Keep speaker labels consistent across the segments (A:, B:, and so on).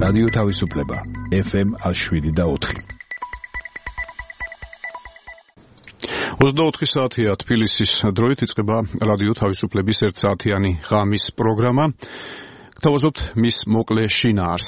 A: რადიო თავისუფლება FM 107.4.
B: 24 საათია თბილისის დროით იწყება რადიო თავისუფლების 1 საათიანი ღამის პროგრამა. გთავაზობთ მის მოკლე შინაარს.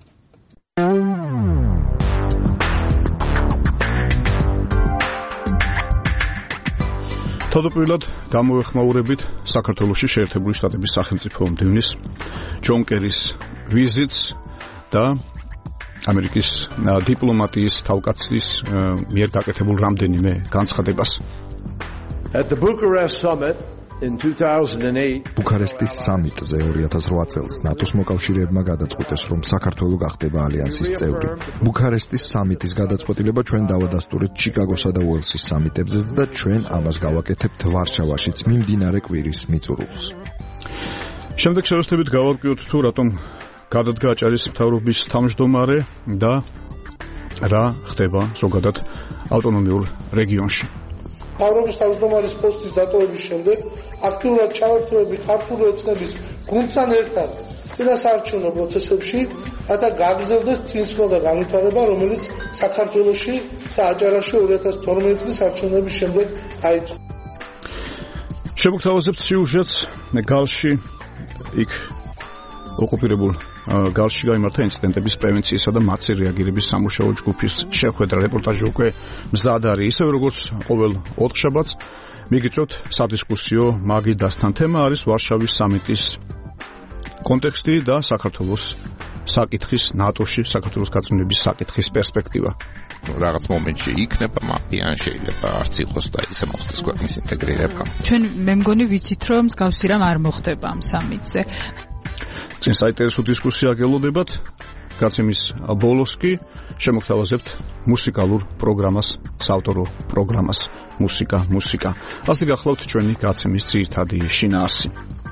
B: თავდაპირველად გამოეხმაურებით საქართველოში შეერთებული შტატების სახელმწიფო მდივნის ჯონ კერის ვიზიტს და ამერიკის დიპლომატიის თავკაცის მიერ გაკეთებულ რამდენიმე განცხადებას.
C: At the Bucharest summit in 2008
D: ბუქარესტის სამიტზე 2008 წელს ნატოს მოკავშირეებმა გადაწყვიტეს, რომ საქართველო გახდება ალიანსის წევრი. ბუქარესტის სამიტის გადაწყვეტილება ჩვენ დავადასტურეთ ჩიკაგოსა და უელსის სამიტებზეც და ჩვენ ამას გავაკეთებთ ვარშავაშიც მიმდინარე კვირის მიწურულს.
B: შემდეგ შევეცდებით გავარკვიოთ თუ რატომ გადადგა აჭარის მთავრობის თავმჯდომარე და რა ხდება ზოგადად ავტონომიურ რეგიონში.
E: მთავრობის თავმჯდომარის პოსტის დატოვების შემდეგ აქტიურად ჩავერთვები ქართული ოცნების გუნდთან ერთად წინასაარჩევნო პროცესებში, რათა გაგრძელდეს წინსვლა და განვითარება, რომელიც საქართველოში და აჭარაში 2012 წლის არჩევნების შემდეგ დაიწყო.
B: შევგვთავაზებთ სიუჟეტს გალში იქ ოკუპირებულ გალში გაიმართა ინციდენტების პრევენციისა და მათზე რეაგირების სამუშაო ჯგუფის შეხვედრა. რეპორტაჟი უკვე მზად არის. ისევ როგორც ყოველ ოთხშაბათს მიგიწევთ სადისკუსიო მაგიდასთან. თემა არის ვარშავის სამიტის კონტექსტი და საქართველოს საკითხის ნატოში, საქართველოს გაწმენდების საკითხის პერსპექტივა.
F: რაღაც მომენტში იქნება მაფია, შეიძლება არც იყოს და ისე მოხდეს ქვეყნის ინტეგრირება.
G: ჩვენ მე მგონი ვიცით, რომ მსგავსი რამ არ მოხდება ამ სამიტზე.
B: წინ საინტერესო დისკუსია გელოდებათ. გაცემის ბოლოს კი შემოგთავაზებთ მუსიკალურ პროგრამას, საავტორო პროგრამას მუსიკა. ასე გახლავთ ჩვენი გაცემის ძირითადი შინაარსი.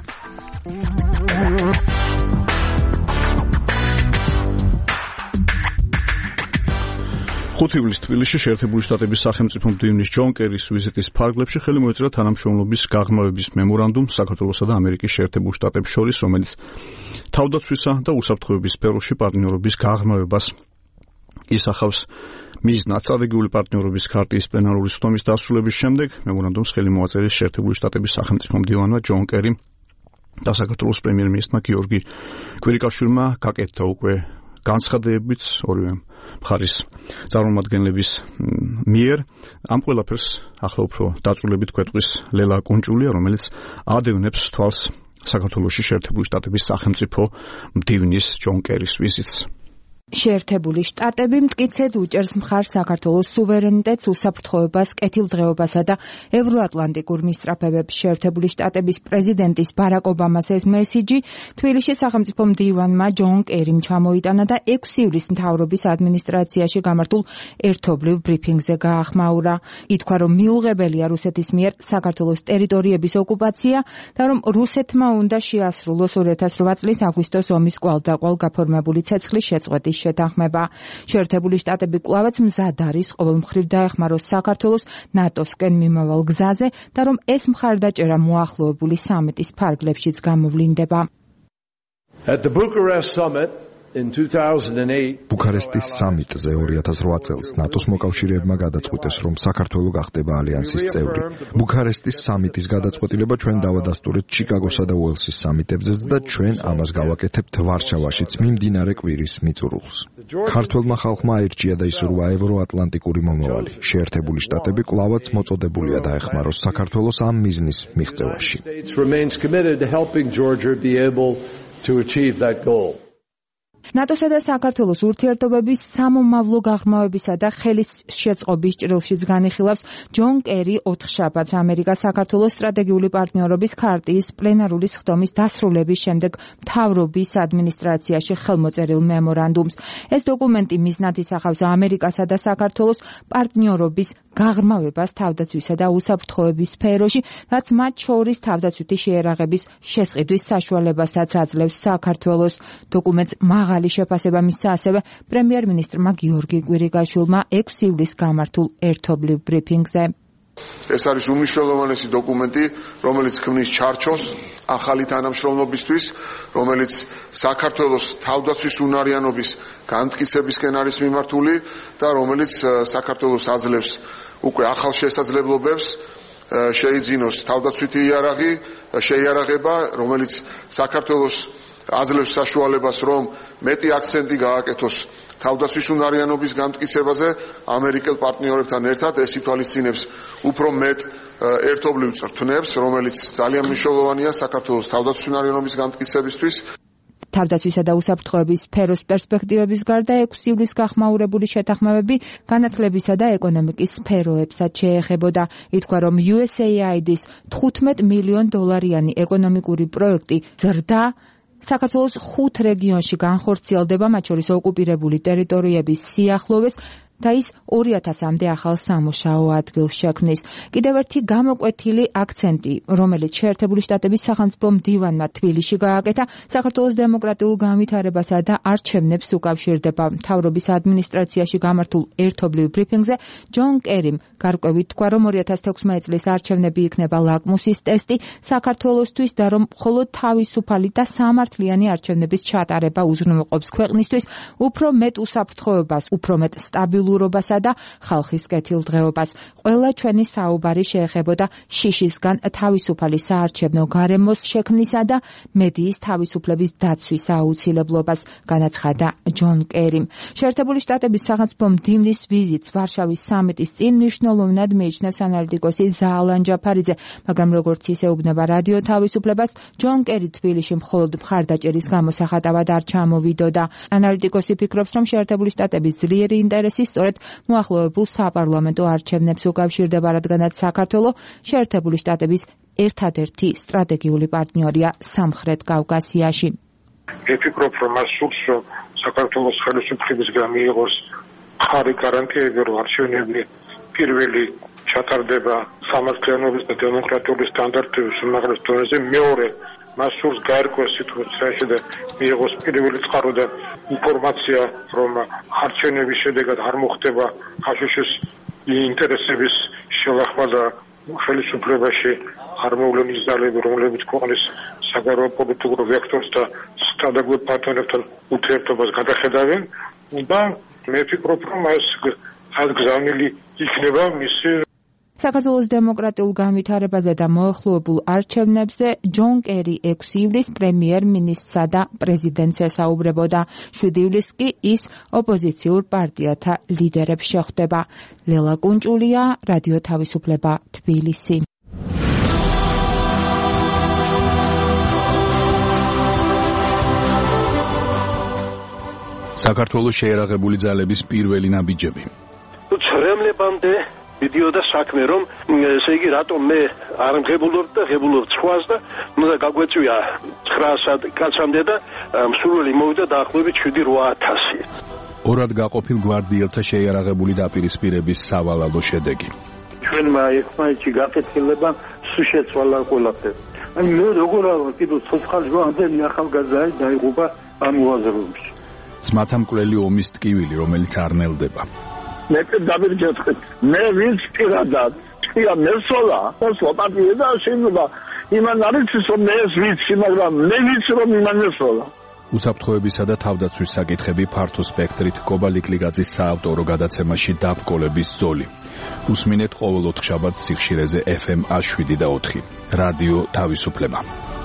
B: ხუთივლის თბილისში შეერთებული შტატების სახელმწიფო მდივნის ჯონ კერის ვიზიტის ფარგლებში ხელი მოეწერა თანამშრომლობის გაღრმავების მემორანდუმ საქართველოსა და ამერიკის შეერთებულ შტატებს შორის, რომელიც თავდაცვისა და უსაფრთხოების სფეროში პარტნიორობის გაღრმავებას ისახავს. მიზნად სტრატეგიული პარტნიორობის ქარტიის პლენარული სხდომის დასრულების შემდეგ მემორანდუმს ხელი მოაწერეს შეერთებული შტატების სახელმწიფო მდივანმა ჯონ კერიმ და საქართველოს პრემიერ-მინისტრმა გიორგი კვირიკაშვილმა გაკეთდა უკვე განცხადებებიც ორივე მხარის წარმომადგენლების მიერ. ამ ყველაფერს ახლა უფრო დაწვრილებით გვეტყვის ლელა კუნჭულია, რომელიც ადევნებს თვალს საქართველოში შეერთებული შტატების სახელმწიფო მდივნის ჯონ კერის ვიზიტს.
H: შეერთებული შტატები მტკიცედ უჭერს მხარს საქართველოს სუვერენიტეტს, უსაფრთხოებას, კეთილდღეობასა და ევროატლანტიკურ მისწრაფებებს. შეერთებული შტატების პრეზიდენტის ბარაკ ობამას ეს მესიჯი თბილისში სახელმწიფო მდივანმა ჯონ კერიმ ჩამოიტანა და 6 ივლისს მთავრობის ადმინისტრაციაში გამართულ ერთობლივ ბრიფინგზე გაახმაურა. ითქვა, რომ მიუღებელია რუსეთის მიერ საქართველოს ტერიტორიების ოკუპაცია და რომ რუსეთმა უნდა შეასრულოს 2008 წლის აგვისტოს ომის კვალდაკვალ გაფორმებული ცეცხლის შეწყვეტის შეთანხმება. შეერთებული შტატები კვლავაც მზად არის ყოველმხრივ დაეხმაროს საქართველოს ნატოსკენ მიმავალ გზაზე და რომ ეს მხარდაჭერა მოახლოებული სამიტის ფარგლებშიც გამოვლინდება.
C: At the Bucharest summit in 2008
D: ბუქარესტის სამიტზე 2008 წელს ნატოს მოკავშირეებმა გადაწყვიტეს, რომ საქართველო გახდება ალიანსის წევრი. ბუქარესტის სამიტის გადაწყვეტილება ჩვენ დავადასტურეთ ჩიკაგოსა და უელსის სამიტებზეც და ჩვენ ამას გავაკეთებთ ვარშავაშიც მიმდინარე კვირის მიწურულს. ქართველმა ხალხმა აირჩია და ისურვა ევროატლანტიკური მომავალი. შეერთებული შტატები კვლავაც მოწოდებულია დაეხმაროს საქართველოს ამ მიზნის მიღწევაში. ნატოსა და საქართველოს ურთიერთობების სამომავლო გაღრმავებისა და ხელის შეწყობის ჭრილშიც განიხილავს ჯონ კერი ოთხშაბათს ამერიკას საქართველოს სტრატეგიული პარტნიორობის ქარტიის პლენარული სხდომის დასრულების შემდეგ მთავრობის ადმინისტრაციაში ხელმოწერილ მემორანდუმს. ეს დოკუმენტი მიზნად ისახავს ამერიკასა და საქართველოს პარტნიორობის გაღრმავებას თავდაცვისა და უსაფრთხოების სფეროში, რაც მათ შორის თავდაცვითი შეერაღების შესყიდვის საშუალებასაც აძლევს საქართველოს. დოკუმენტს მაღალი შეფასება მისცა ასევე პრემიერ-მინისტრმა გიორგი კვირიკაშვილმა 6 ივლისს გამართულ ერთობლივ ბრიფინგზე.
I: ეს არის უმნიშვნელოვანესი დოკუმენტი, რომელიც ქმნის ჩარჩოს ახალი თანამშრომლობისთვის, რომელიც საქართველოს თავდაცვის უნარიანობის განმტკიცებისკენ არის მიმართული და რომელიც საქართველოს აძლევს უკვე ახალ შესაძლებლობებს შეიძინოს თავდაცვითი შეიარაღება, რომელიც საქართველოს აძლევს საშუალებას, რომ მეტი აქცენტი გააკეთოს თავდაცვის უნარიანობის განმტკიცებაზე ამერიკელ პარტნიორებთან ერთად. ეს ითვალისწინებს უფრო მეტ ერთობლივ წრფნებს, რომელიც ძალიან მნიშვნელოვანია საქართველოს თავდაცვის უნარიანობის განმტკიცებისთვის.
D: თავდაცვისა და უსაფრთხოების სფეროს პერსპექტივების გარდა 6 ივლისს გახმაურებული შეთანხმებები განათლებისა და ეკონომიკის სფეროებსაც შეეხებოდა. ითქვა, რომ USAID-ის $15 მილიონ ეკონომიკური პროექტი ზრდა საქართველოს 5 რეგიონში განხორციელდება, მათ შორის ოკუპირებული ტერიტორიების სიახლოვეს და ის 2000-მდე ახალ სამუშაო ადგილს შექმნის. კიდევ ერთი გამოკვეთილი აქცენტი, რომელიც შეერთებული შტატების სახელმწიფო მდივანმა თბილისში გააკეთა, საქართველოს დემოკრატიულ განვითარებასა და არჩევნებს უკავშირდება. მთავრობის ადმინისტრაციაში გამართულ ერთობლივ ბრიფინგზე ჯონ კერიმ გარკვევით თქვა, რომ 2016 წლის არჩევნები იქნება ლაკმუსის ტესტი საქართველოსთვის და რომ მხოლოდ თავისუფალი და სამართლიანი არჩევნების ჩატარება უზრუნველყოფს ქვეყნისთვის უფრო მეტ უსაფრთხოებას, უფრო მეტ სტაბილურობასა და ხალხის კეთილდღეობას. ყველა ჩვენი საუბარი შეეხებოდა შიშისგან თავისუფალი საარჩევნო გარემოს შექმნისა და მედიის თავისუფლების დაცვის აუცილებლობას, განაცხადა ჯონ კერიმ. შეერთებული შტატების სახელმწიფო მდივნის ვიზიტს ვარშავის სამიტის წინ მნიშვნელოვნად მიიჩნევს ანალიტიკოსი ზაალან ჯაფარიძე, მაგრამ როგორც ისეუბნება რადიო თავისუფლებას, ჯონ კერი თბილისში მხოლოდ მხარდაჭერის გამოსახატავად არ ჩამოვიდოდა. ანალიტიკოსი ფიქრობს, რომ შეერთებული შტატების ძლიერი ინტერესი სწორედ მოახლოებულ საპარლამენტო არჩევნებს უკავშირდება, რადგანაც საქართველოს შეერთებული შტატების ერთადერთი სტრატეგიული პარტნიორია სამხრეთ კავკასიაში.
J: ვფიქრობ, რომ მას სურს, რომ საქართველოს ხელისუფლებისგან მიიღოს ხარი გარანტიები, რომ არჩევნები პირველი ჩატარდება სამართლიანობის და დემოკრატიული სტანდარტების უმაღლეს დონეზე, მეორე მას სურს გაერკვეს სიტუაციაში და მიიღოს პირველი წყარო და ინფორმაცია, რომ არჩევნების შედეგად არ მოხდება აშშ-ის ინტერესების შელახვა და ხელისუფლებაში არ მოვლენის ძალები, რომლებიც ქვეყნის საგარეო პოლიტიკურ ვექტორს და სტანდარტულ პარტნიორებთან ურთიერთობას გადახედავენ და მე ვფიქრობ, რომ ეს გზავნილი იქნება მისი
D: საქართველოს დემოკრატიულ განვითარებაზე და მოახლოებულ არჩევნებზე ჯონ კერი 6 ივლისს პრემიერ-მინისტრსა და პრეზიდენტს ესაუბრებოდა. 7 ივლისს კი ის ოპოზიციურ პარტიათა ლიდერებს შეხვდება. ლელა კუნჭულია, რადიო თავისუფლება, თბილისი.
A: საქართველოს შეიარაღებული ძალების პირველი ნაბიჯები.
K: ცრემლებამდე მიდიოდა საქმე, რომ ესე იგი რატომ მე არ მღებულობ და ღებულობ სხვას და უნდა გაგვეწვია 900 კაცამდე და მსურველი მოვიდა დაახლოებით 7-8000.
A: ორად გაყოფილ გვარდიელთა შეიარაღებული დაპირისპირების სავალალო შედეგი.
L: ჩვენმა ერთმანეთში გაკეთილება სულ შეცვალა ყველაფერი. აი მე როგორ არა კიდევ ცოცხალ ჟვამდე ახალგაზრდა დაიღუპა ამ უაზროებში.
A: ძმათა მკვლელი ომის ტკივილი, რომელიც არ ნელდება.
M: მე დავირჯეთქეთ. მე ვინც პირადად თქვია მესოლა, მოსვა პარტია და შეიძლება იმან არის რომ მე ეს ვიცი, მაგრამ მე ვიცი რომ იმან მესოლა.
A: უსაფრთხოებისა და თავდაცვის საკითხები ფართო სპექტრით კობალიკლიგაძის საავტორო გადაცემაში დაბრკოლების ზოლი. უსმინეთ ყოველ 4 შაბათს სიხშირეზე FM 107.4. რადიო თავისუფლება.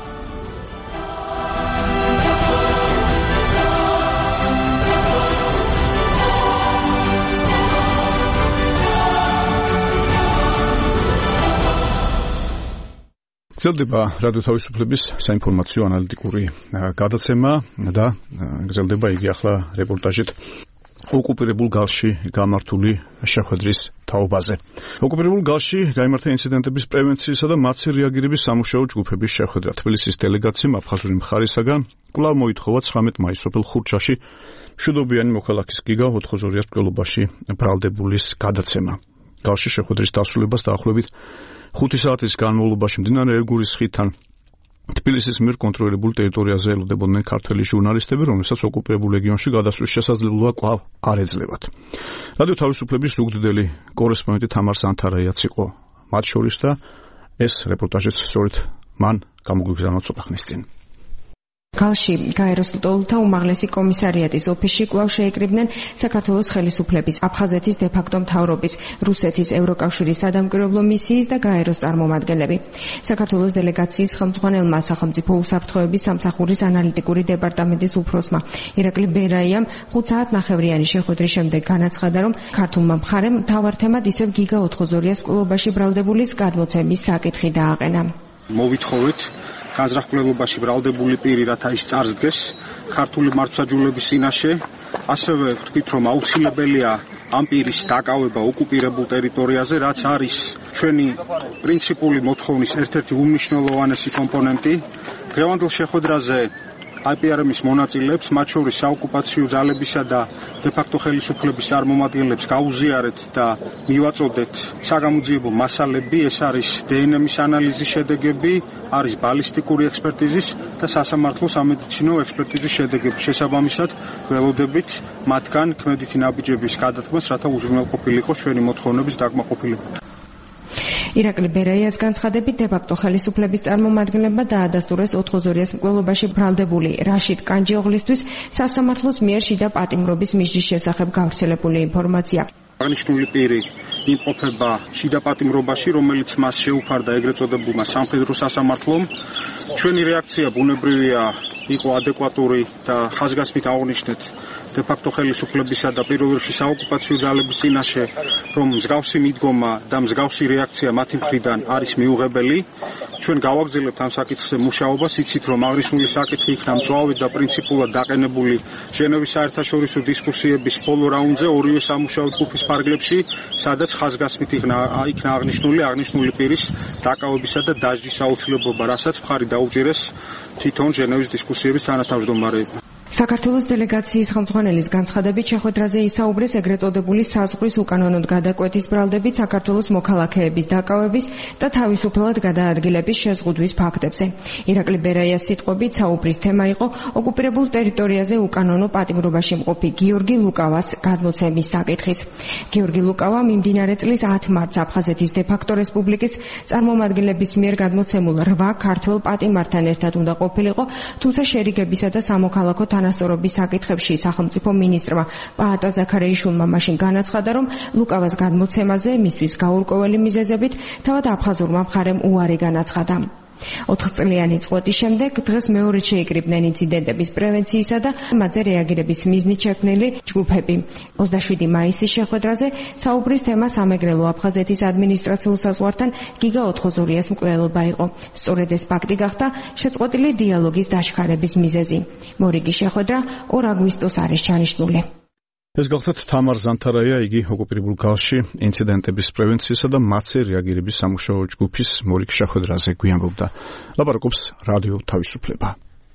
B: გრძელდება რადიო თავისუფლების საინფორმაციო ანალიტიკური გადაცემა და გრძელდება იგი ახლა რეპორტაჟით ოკუპირებულ გალში გამართული შეხვედრის თაობაზე. ოკუპირებულ გალში გაიმართა ინციდენტების პრევენციისა და მათზე რეაგირების სამუშაო ჯგუფების შეხვედრა. თბილისის დელეგაციამ აფხაზური მხარისაგან კვლავ მოითხოვა 19 მაისს სოფელ ხურჩაში მშვიდობიანი მოქალაქის გიგა 402 რკვლობაში ბრალდებულის გადაცემა. გალში შეხვედრის დასრულებას დაახლოებით 5 საათის განმავლობაში მდინარე ერგურის ხიდთან თბილისის მიერ კონტროლირებულ ტერიტორიაზე ელოდებოდნენ ქართველი ჟურნალისტები, რომელსაც ოკუპირებულ რეგიონში გადასვლის შესაძლებლობა კვლავ არ ეძლებათ. რადიო თავისუფლების უგდიდელი კორესპონდენტი თამარ სანთარაიაც იყო მათ შორის და ეს რეპორტაჟიც სწორედ მან გამოგვიგზავნა ცოტა ხნის წინ.
H: გალში გაეროსტოლთა უმაღლესი კომისარიატის ოფისში კვლავ შეიკრიბნენ საქართველოს ხელისუფლების, აფხაზეთის დე-ფაქტო მთავრობის, რუსეთის ევროკავშირის სადამკვირვებლო მისიის და გაეროს წარმომადგენლები. საქართველოს დელეგაციის ხელმძღვანელმა სახელმწიფო უსაფრთხოების სამსახურის ანალიტიკური დეპარტამენტის უფროსმა ირაკლი ბერაიამ 5 საათნახევრიანი შეხვედრის შემდეგ განაცხადა, რომ ქართულმა მხარემ მთავარ თემად ისევ გიგა 4-ზორიას მკვლელობაში ბრალდებულის გადმოცემის საკითხი დააყენა.
N: მოვითხოვეთ განზრახულობაში ბრალდებული პირი რათა ის წარსდგეს ქართული მართლმსაჯულების წინაშე, ასევე ვთქვით, რომ აუცილებელია ამ პირის დაკავება ოკუპირებულ ტერიტორიაზე, რაც არის ჩვენი პრინციპული მოთხოვნის ერთ-ერთი უმნიშვნელოვანესი კომპონენტი. დღევანდელ შეხვედრაზე IPRM-ის მონაწილეებს, მათ შორის საოკუპაციო ძალებისა და დე-ფაქტო ხელისუფლების წარმომადგენლებს გაუზიარეთ და მივაწოდეთ საგამოძიებო მასალები, ეს არის დნმ-ის ანალიზის შედეგები, არის ბალისტიკური ექსპერტიზის და სასამართლო სამედიცინო ექსპერტიზის შედეგები. შესაბამისად, ველოდებით მათგან ქმედითი ნაბიჯების გადათმას, რათა უზრუნველყოფილი იყოს ჩვენი მოთხოვნების დაკმაყოფილება.
H: ირაკლი ბერაიას განცხადებით, დე-ფაქტო ხელისუფლების წარმომადგენლებმა დაადასტურეს 4-ზორიას მკვლელობაში ბრალდებული რაშიდ კანჯიოღლისთვის სასამართლოს მიერ შიდა პატიმრობის მიზნის შესახებ გავრცელებული ინფორმაცია.
N: აღნიშნული პირი იმყოფება შიდა პატიმრობაში, რომელიც მას შეუფარდა ეგრეთ წოდებულმა სამხედრო სასამართლომ. ჩვენი რეაქცია ბუნებრივია იყო ადეკვატური და ხაზგასმით აღვნიშნეთ დე-ფაქტო ხელისუფლებისა და პირველ რიგში საოკუპაციო ძალების წინაშე, რომ მსგავსი მიდგომა და მსგავსი რეაქცია მათი მხრიდან არის მიუღებელი. ჩვენ გავაგრძელებთ ამ საკითხზე მუშაობას, იცით, რომ აღნიშნული საკითხი იქნა მწვავედ და პრინციპულად დაყენებული ჟენევის საერთაშორისო დისკუსიების ბოლო რაუნდზე ორივე სამუშაო ჯგუფის ფარგლებში, სადაც ხაზგასმით იქნა აღნიშნული პირის დაკავებისა და დასჯის აუცილებლობა, რასაც მხარი დაუჭირეს თვითონ ჟენევის დისკუსიების თანათავმჯდომარეებმა.
H: საქართველოს დელეგაციის ხელმძღვანელის განცხადებით, შეხვედრაზე ისაუბრეს ეგრეთ წოდებული საზღვრის უკანონოდ გადაკვეთის ბრალდებით საქართველოს მოქალაქეების დაკავების და თავისუფლად გადაადგილების შეზღუდვის ფაქტებზე. ირაკლი ბერაიას სიტყვებით, საუბრის თემა იყო ოკუპირებულ ტერიტორიაზე უკანონო პატიმრობაში მყოფი გიორგი ლუკავას გადმოცემის საკითხიც. გიორგი ლუკავა მიმდინარე წლის 10 მარტს აფხაზეთის დე-ფაქტო რესპუბლიკის წარმომადგენლების მიერ გადმოცემულ 8 ქართველ პატიმართან ერთად უნდა ყოფილიყო, თუმცა შერიგებისა და სამოქალაქო თანასწორობის საკითხებში სახელმწიფო მინისტრმა პაატა ზაქარეიშვილმა მაშინ განაცხადა, რომ ლუკავას გადმოცემაზე მისთვის გაურკვეველი მიზეზებით თავად აფხაზურმა მხარემ უარი განაცხადა. 4 წლიანი წყვეტის შემდეგ დღეს მეორედ შეიკრიბნენ ინციდენტების პრევენციისა და მათზე რეაგირების მიზნით შექმნილი ჯგუფები. 27 მაისის შეხვედრაზე საუბრის თემა სამეგრელო აფხაზეთის ადმინისტრაციულ საზღვართან გიგა 4-ზორიას მკვლელობა იყო. სწორედ ეს ფაქტი გახდა შეწყვეტილი დიალოგის დაშქარების მიზეზი. მორიგი შეხვედრა 2 აგვისტოს არის ჩანიშნული.
B: ეს გახლავთ თამარ ზანთარაია, იგი ოკუპირებულ გალში ინციდენტების პრევენციისა და მათზე რეაგირების სამუშაო ჯგუფის მორიგ შეხვედრაზე გვიანობდა. ლაპარაკობს რადიო თავისუფლება.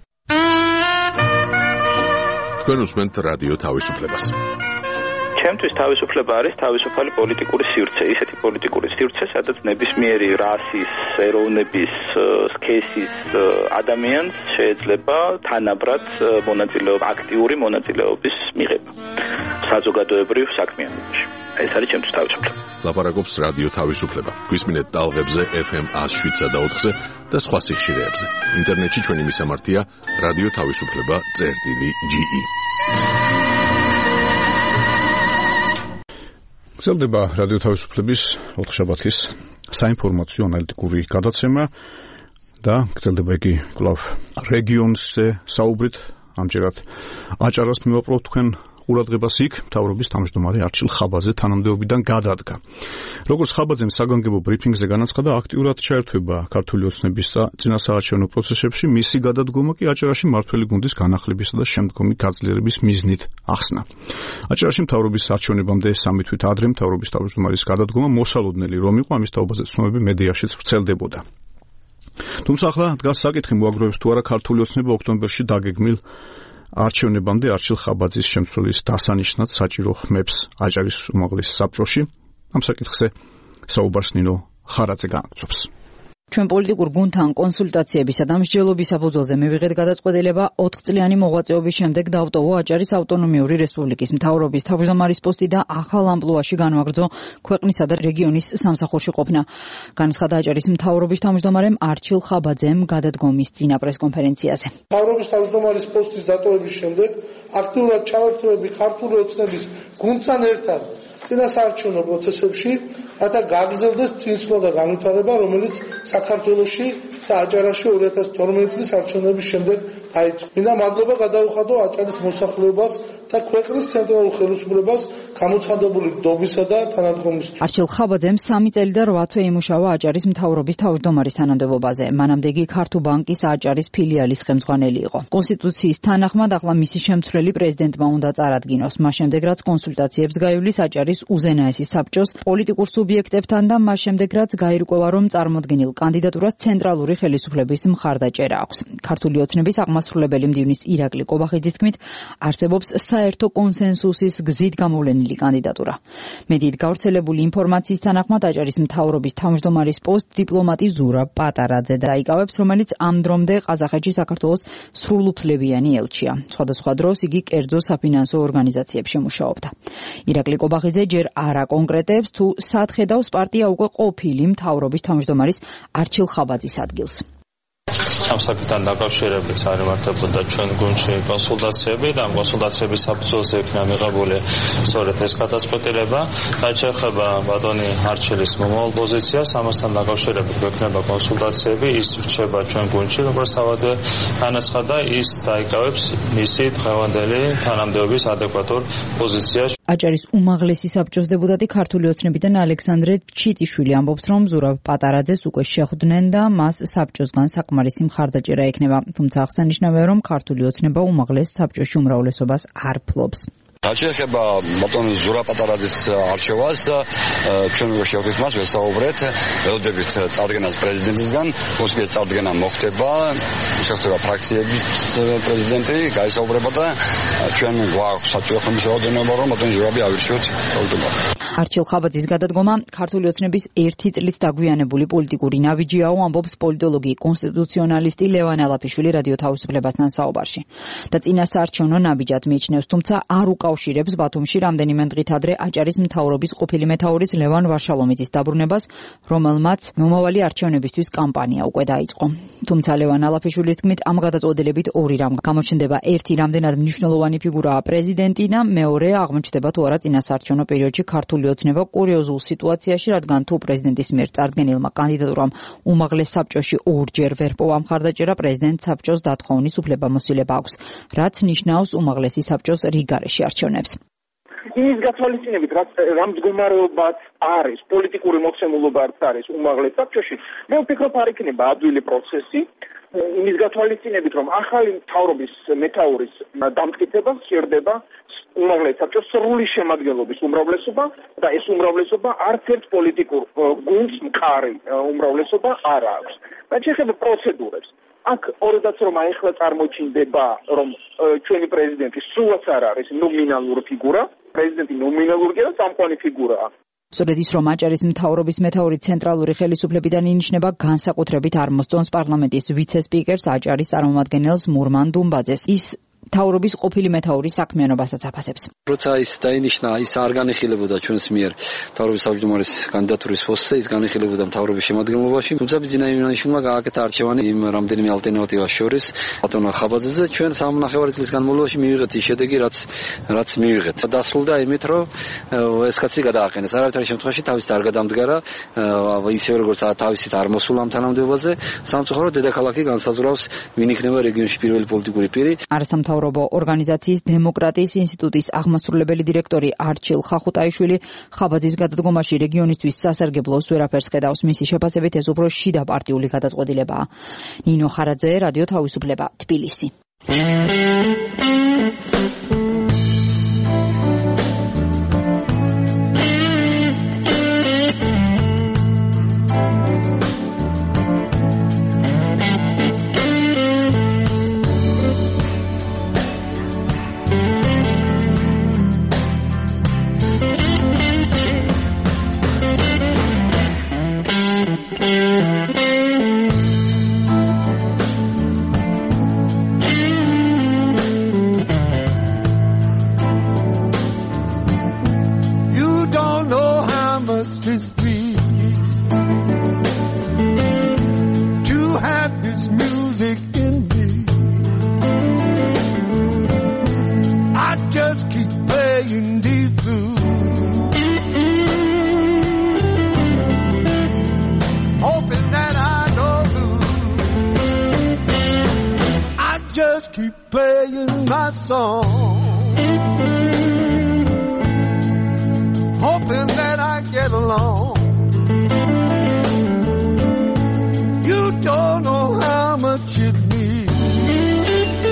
O: თქვენ უსმენთ რადიო თავისუფლებას.
P: ჩემთვის თავისუფლება არის თავისუფალი პოლიტიკური სივრცე, ისეთი პოლიტიკური სივრცე, სადაც ნებისმიერი რასის, ეროვნების, სქესის ადამიანს შეიძლება თანაბრად აქტიური მონაწილეობის მიღება საზოგადოებრივ საქმიანობაში. ეს არის ჩემთვის თავისუფლება.
O: ლაპარაკობს რადიო თავისუფლება. გვისმინეთ ტალღებზე FM 107.4-ზე და სხვა სიხშირეებზე. ინტერნეტში ჩვენი მისამართია radioთავისუფლება.ge.
B: გრძელდება რადიო თავისუფლების ოთხშაბათის საინფორმაციო ანალიტიკური გადაცემა და გრძელდება იგი კვლავ რეგიონზე საუბრით. ამჯერად აჭარას მივაპყრობთ თქვენ ყურადღებას იქ მთავრობის თავმჯდომარე არჩილ ხაბაძე თანამდებობიდან გადადგა. როგორც ხაბაძემ საგანგებო ბრიფინგზე განაცხადა, აქტიურად ჩაერთვება ქართული ოცნების წინასაარჩევნო პროცესებში, მისი გადადგომა კი აჭარაში მმართველი გუნდის განახლებისა და შემდგომი გაძლიერების მიზნით ახსნა. აჭარაში მთავრობის არჩევნებამდე 3 თვით ადრე მთავრობის თავმჯდომარის გადადგომა მოსალოდნელი რომ იყო, ამის თაობაზე ცნობები მედიაშიც ვრცელდებოდა. თუმცა ახლა დგას საკითხი, მოაგროვებს თუ არა ქართული ოცნება ოქტომბერში დაგეგმილ არჩევნებამდე არჩილ ხაბაძის შემცველის დასანიშნად საჭირო ხმებს აჭარის უმაღლეს საბჭოში. ამ საკითხზე საუბარს ნინო ხარაძე გააგრძობს.
Q: ჩვენ პოლიტიკურ გუნდთან კონსულტაციებისა და მსჯელობის საფუძველზე მივიღეთ გადაწყვეტილება 4 წლიანი მოღვაწეობის შემდეგ დავტოვო აჭარის ავტონომიური რესპუბლიკის მთავრობის თავმჯდომარის პოსტი და ახალ ამპლუაში განვაგრძო ქვეყნისა და რეგიონის სამსახურში ყოფნა. განაცხადა აჭარის მთავრობის თავმჯდომარემ არჩილ ხაბაძემ გადადგომის წინა პრესკონფერენციაზე.
E: მთავრობის თავმჯდომარის პოსტის დატოვების შემდეგ აქტიურად ჩავერთვები ქართული ოცნების გუნდთან ერთად წინასაარჩევნო პროცესებში, რათა გაგრძელდეს წინსვლა და განვითარება, რომელიც საქართველოში და აჭარაში 2012 წლის არჩევნების შემდეგ დაიწყო. მინდა მადლობა გადაუხადო აჭარის მოსახლეობას და ქვეყნის ცენტრალურ ხელისუფლებას გამოცხადებული დობისა და თანადგომისთვის.
Q: არჩილ ხაბაძემ 3 წელი და 8 თვე იმუშავა აჭარის მთავრობის თავმჯდომარის თანამდებობაზე. მანამდე იგი ქართულ ბანკის აჭარის ფილიალის ხელმძღვანელი იყო. კონსტიტუციის თანახმად ახლა მისი შემცვლელი პრეზიდენტმა უნდა წარადგინოს. მას შემდეგ რაც კონსულტაციებს გაივლის აჭარის უზენაესი საბჭოს პოლიტიკურ სუბიექტებთან და მას შემდეგ რაც გაირკვევა, რომ წარმოდგენილ კანდიდატურას ცენტრალური ხელისუფლების მხარდაჭერა აქვს. ქართული ოცნების აღმასრულებელი მდივნის ირაკლი კობახიძის თქმით, არსებობს საერთო კონსენსუსის გზით გამოვლენილი კანდიდატურა. მედიით გავრცელებული ინფორმაციის თანახმად აჭარის მთავრობის თავმჯდომარის პოსტ დიპლომატი ზურაბ პატარაძე დაიკავებს, რომელიც ამ დრომდე ყაზახეთში საქართველოს სრულუფლებიანი ელჩია. სხვადასხვა დროს იგი კერძო საფინანსო ორგანიზაციებში მუშაობდა. ირაკლი კობახიძე ჯერ არ აკონკრეტებს, თუ სად ხედავს პარტია უკვე ყოფილი მთავრობის თავმჯდომარის არჩილ ხაბაძის ადგილს.
R: ამ საკითხთან დაკავშირებით არიმართებოდა ჩვენ გუნდში კონსულტაციები და ამ კონსულტაციების საფუძველზე იქნა მიღებული სწორედ ეს გადაწყვეტილება. რაც შეეხება ბატონი არჩილის მომავალ პოზიციას, ამასთან დაკავშირებით გვექნება კონსულტაციები, ის რჩება ჩვენ გუნდში, როგორც თავადვე განაცხადა, ის დაიკავებს მისი დღევანდელი თანამდებობის ადეკვატურ პოზიციაში.
Q: აჭარის უმაღლესი საბჭოს დეპუტატი ქართული ოცნებიდან ალექსანდრე ჩიტიშვილი ამბობს, რომ ზურაბ პატარაძეს უკვე შეხვდნენ და მას საბჭოსგან საკმარისი მხარდაჭერა ექნება. თუმცა აღსანიშნავია, რომ ქართული ოცნება უმაღლეს საბჭოში უმრავლესობას არ ფლობს.
S: რაც შეეხება ბატონ ზურაბ პატარაძის არჩევას, ჩვენ უკვე შევხვდით მას, ვესაუბრეთ, ველოდებით წარდგენას პრეზიდენტისგან, უსიძე წარდგენა მოხდება, შეხვდება ფრაქციების პრეზიდენტი, გაისაუბრება და ჩვენ გვაქვს საჭირო ხმის რაოდენობა, რომ ბატონ ზურაბი ავირჩიოთ თავმჯდომარად.
Q: არჩილ ხაბაძის გადადგომა ქართული ოცნების 1 წლით დაგვიანებული პოლიტიკური ნავიჯიაო, ამბობს პოლიტოლოგი კონსტიტუციონალისტი ლევან ალაფიშვილი რადიო თავისუფლებასთან საუბარში. და წინასაარჩევნო ნაბიჯად მიიჩნევს, თუმცა არ უკავშირებს ბათუმში რამდენიმე დღით ადრე აჭარის მთავრობის ყოფილი მეთაურის ლევან ვარშალომიძის დაბრუნებას, რომელმაც მომავალი არჩევნებისთვის კამპანია უკვე დაიწყო. თუმცა ლევან ალაფიშვილის თქმით, ამ გადაწყვეტილებით ორი რამ გამოჩნდება. ერთი, რამდენად მნიშვნელოვანი ფიგურაა პრეზიდენტი და მეორე, აღმოჩნდება თუ არა წინასაარჩევნო პერიოდში ქართული ოცნება კურიოზულ სიტუაციაში, რადგან თუ პრეზიდენტის მიერ წარდგენილმა კანდიდატურამ უმაღლეს საბჭოში ორჯერ ვერ პოვა მხარდაჭერა, პრეზიდენტ საბჭოს დათხოვნის უფლებამოსილება აქვს, რაც ნიშნავს უმაღლესი საბჭოს რიგარეში არჩევნებს.
T: იმის გათვალისწინებით, რა მდგომარეობაც არის, პოლიტიკური მოცემულობაც არის უმაღლეს საბჭოში, მე ვფიქრობ, არ იქნება ადვილი პროცესი. იმის გათვალისწინებით, რომ ახალი მთავრობის მეთაურის დამტკიცება სჭირდება უმაღლეს საბჭოს სრული შემადგენლობის უმრავლესობა და ეს უმრავლესობა არც ერთ პოლიტიკურ გუნდს მყარი უმრავლესობა არ აქვს. რაც შეეხება პროცედურებს, აქ ორადაც რომ ახლა წარმოჩინდება, რომ ჩვენი პრეზიდენტი სულაც არ არის ნომინალური ფიგურა, პრეზიდენტი ნომინალური და წამყვანი ფიგურაა.
Q: სწორედ ის, რომ აჭარის მთავრობის მეთაური ცენტრალური ხელისუფლებიდან ინიშნება, განსაკუთრებით არ მოსწონს პარლამენტის ვიცე-სპიკერს აჭარის წარმომადგენელს მურმან დუმბაძეს. ის მთავრობის ყოფილი მეთაურის საქმიანობასაც აფასებს.
U: როცა ის დაინიშნა, ის არ განიხილებოდა ჩვენს მიერ მთავრობის თავმჯდომარის კანდიდატურის პოსტზე, ის განიხილებოდა მთავრობის შემადგენლობაში. თუმცა ბიზნესმენმა გააკეთა არჩევანი იმ რამდენიმე ალტერნატივას შორის ბატონ ხაბაძეზე. ჩვენ 3.5 წლის განმავლობაში მივიღეთ ის შედეგი, რაც მივიღეთ. დასრულდა იმით, რომ ეს კაცი გადააყენეს. არავითარი შემთხვევაში თავის არ გადამდგარა, ისე როგორც თავისით არ მოსულა ამ თანამდებობაზე. სამწუხაროდ დედაქალაქი განსაზღვრავს, ვინ იქნება რეგიონში პირველი პოლიტიკური პირი.
Q: არასამთავრობო ორგანიზაციის დემოკრატიის ინსტიტუტის აღმასრულებელი დირექტორი არჩილ ხახუტაიშვილი ხაბაძის გადადგომაში რეგიონისთვის სასარგებლოს ვერაფერს ხედავს. მისი შეფასებით ეს უფრო შიდა პარტიული გადაწყვეტილებაა. ნინო ხარაძე, რადიო თავისუფლება, თბილისი.
F: just keep playing my song, hoping that I get along. You don't know how much it means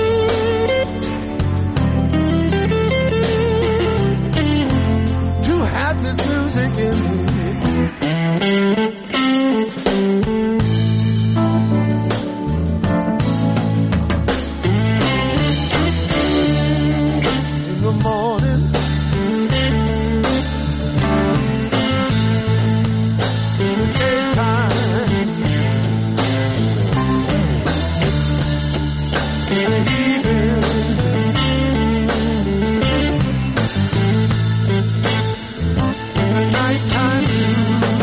F: to have this music in me. In the morning, in the daytime, in the evening, in the nighttime too.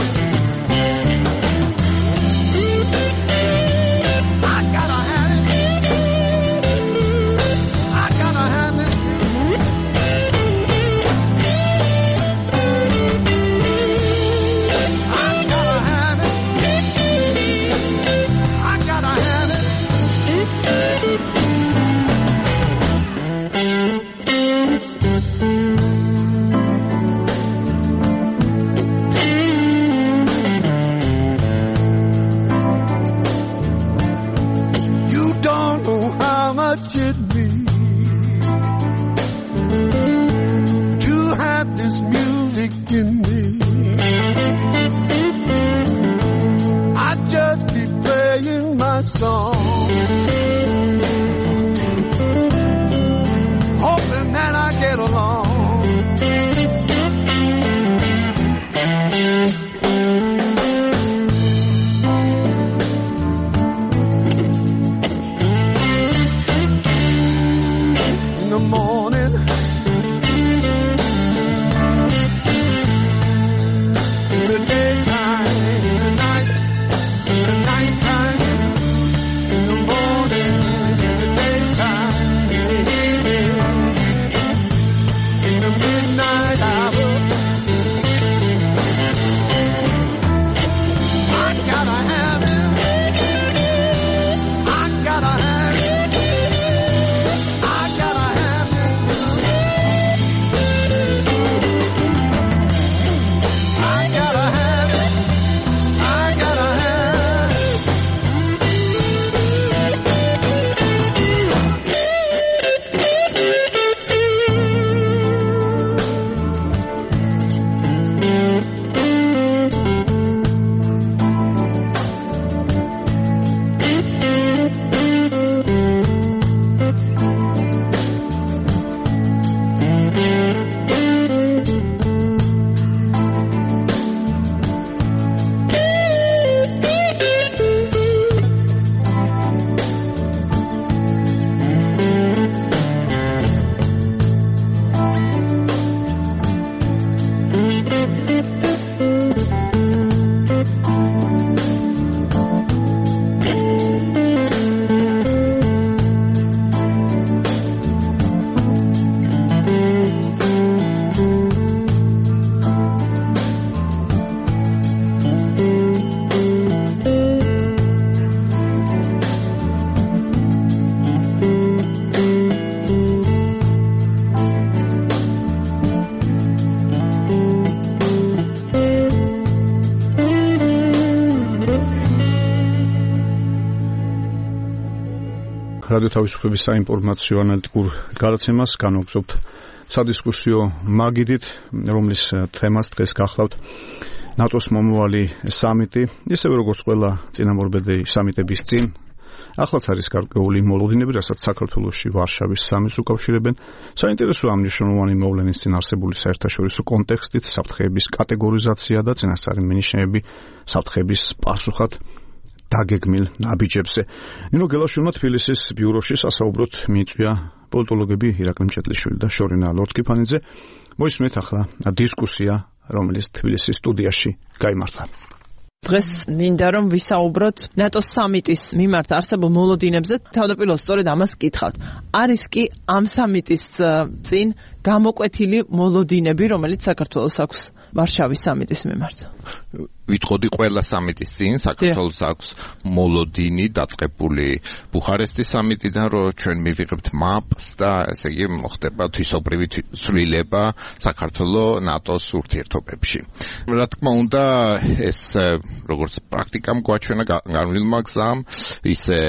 F: I gotta have it. I gotta have it. I gotta have it. I gotta have it. You don't know how much it means to have this music in me. I just keep playing my song, hoping that I get along. In the morning, in the daytime, in the night, in the nighttime, in the morning, in the daytime, in the evening, in the midnight hour. I gotta have it. I gotta have it. I gotta have it. I gotta have it. I gotta have it.
B: რადიო თავისუფლების საინფორმაციო ანალიტიკურ გადაცემას განვაგრძობთ სადისკუსიო მაგიდით, რომლის თემას დღეს გახლავთ ნატოს მომავალი სამიტი, ისევე როგორც ყველა წინამორბედი სამიტების წინ. Ახლაც არის გარკვეული მოლოდინები, რასაც საქართველოში ვარშავის სამიტს უკავშირებენ. საინტერესოა ამ მნიშვნელოვანი მოვლენის წინ არსებული საერთაშორისო კონტექსტით, საფრთხეების კატეგორიზაცია და წინასწარი მინიშნებები საფრთხეების პასუხად დაგეგმილ ნაბიჯებზე. ნინო გელაშვილმა თბილისის ბიუროში სასაუბროდ მიიწვია პოლიტოლოგები ირაკლი მჭედლიშვილი და შორინა ლორთქიფანიძე. მოისმენთ ახლა დისკუსია, რომელიც თბილისის სტუდიაში გაიმართა.
V: დღეს მინდა რომ ვისაუბროთ ნატოს სამიტის მიმართ არსებულ მოლოდინებზე. თავდაპირველად სწორედ ამას ვკითხავთ. არის კი ამ სამიტის წინ გამოკვეთილი მოლოდინები, რომელიც საქართველოს აქვს ვარშავის სამიტის მიმართ?
C: ვიტყოდი ყველა სამიტის წინ საქართველოს აქვს მოლოდინი დაწყებული ბუხარესტის სამიტიდან, რომ ჩვენ მივიღებთ მაპს და ესე იგი მოხდება თვისობრივი ცვლილება საქართველოს ნატოს ურთიერთობებში. რა თქმა უნდა, ეს როგორც პრაქტიკამ გვაჩვენა განვლილმა გზამ, ისე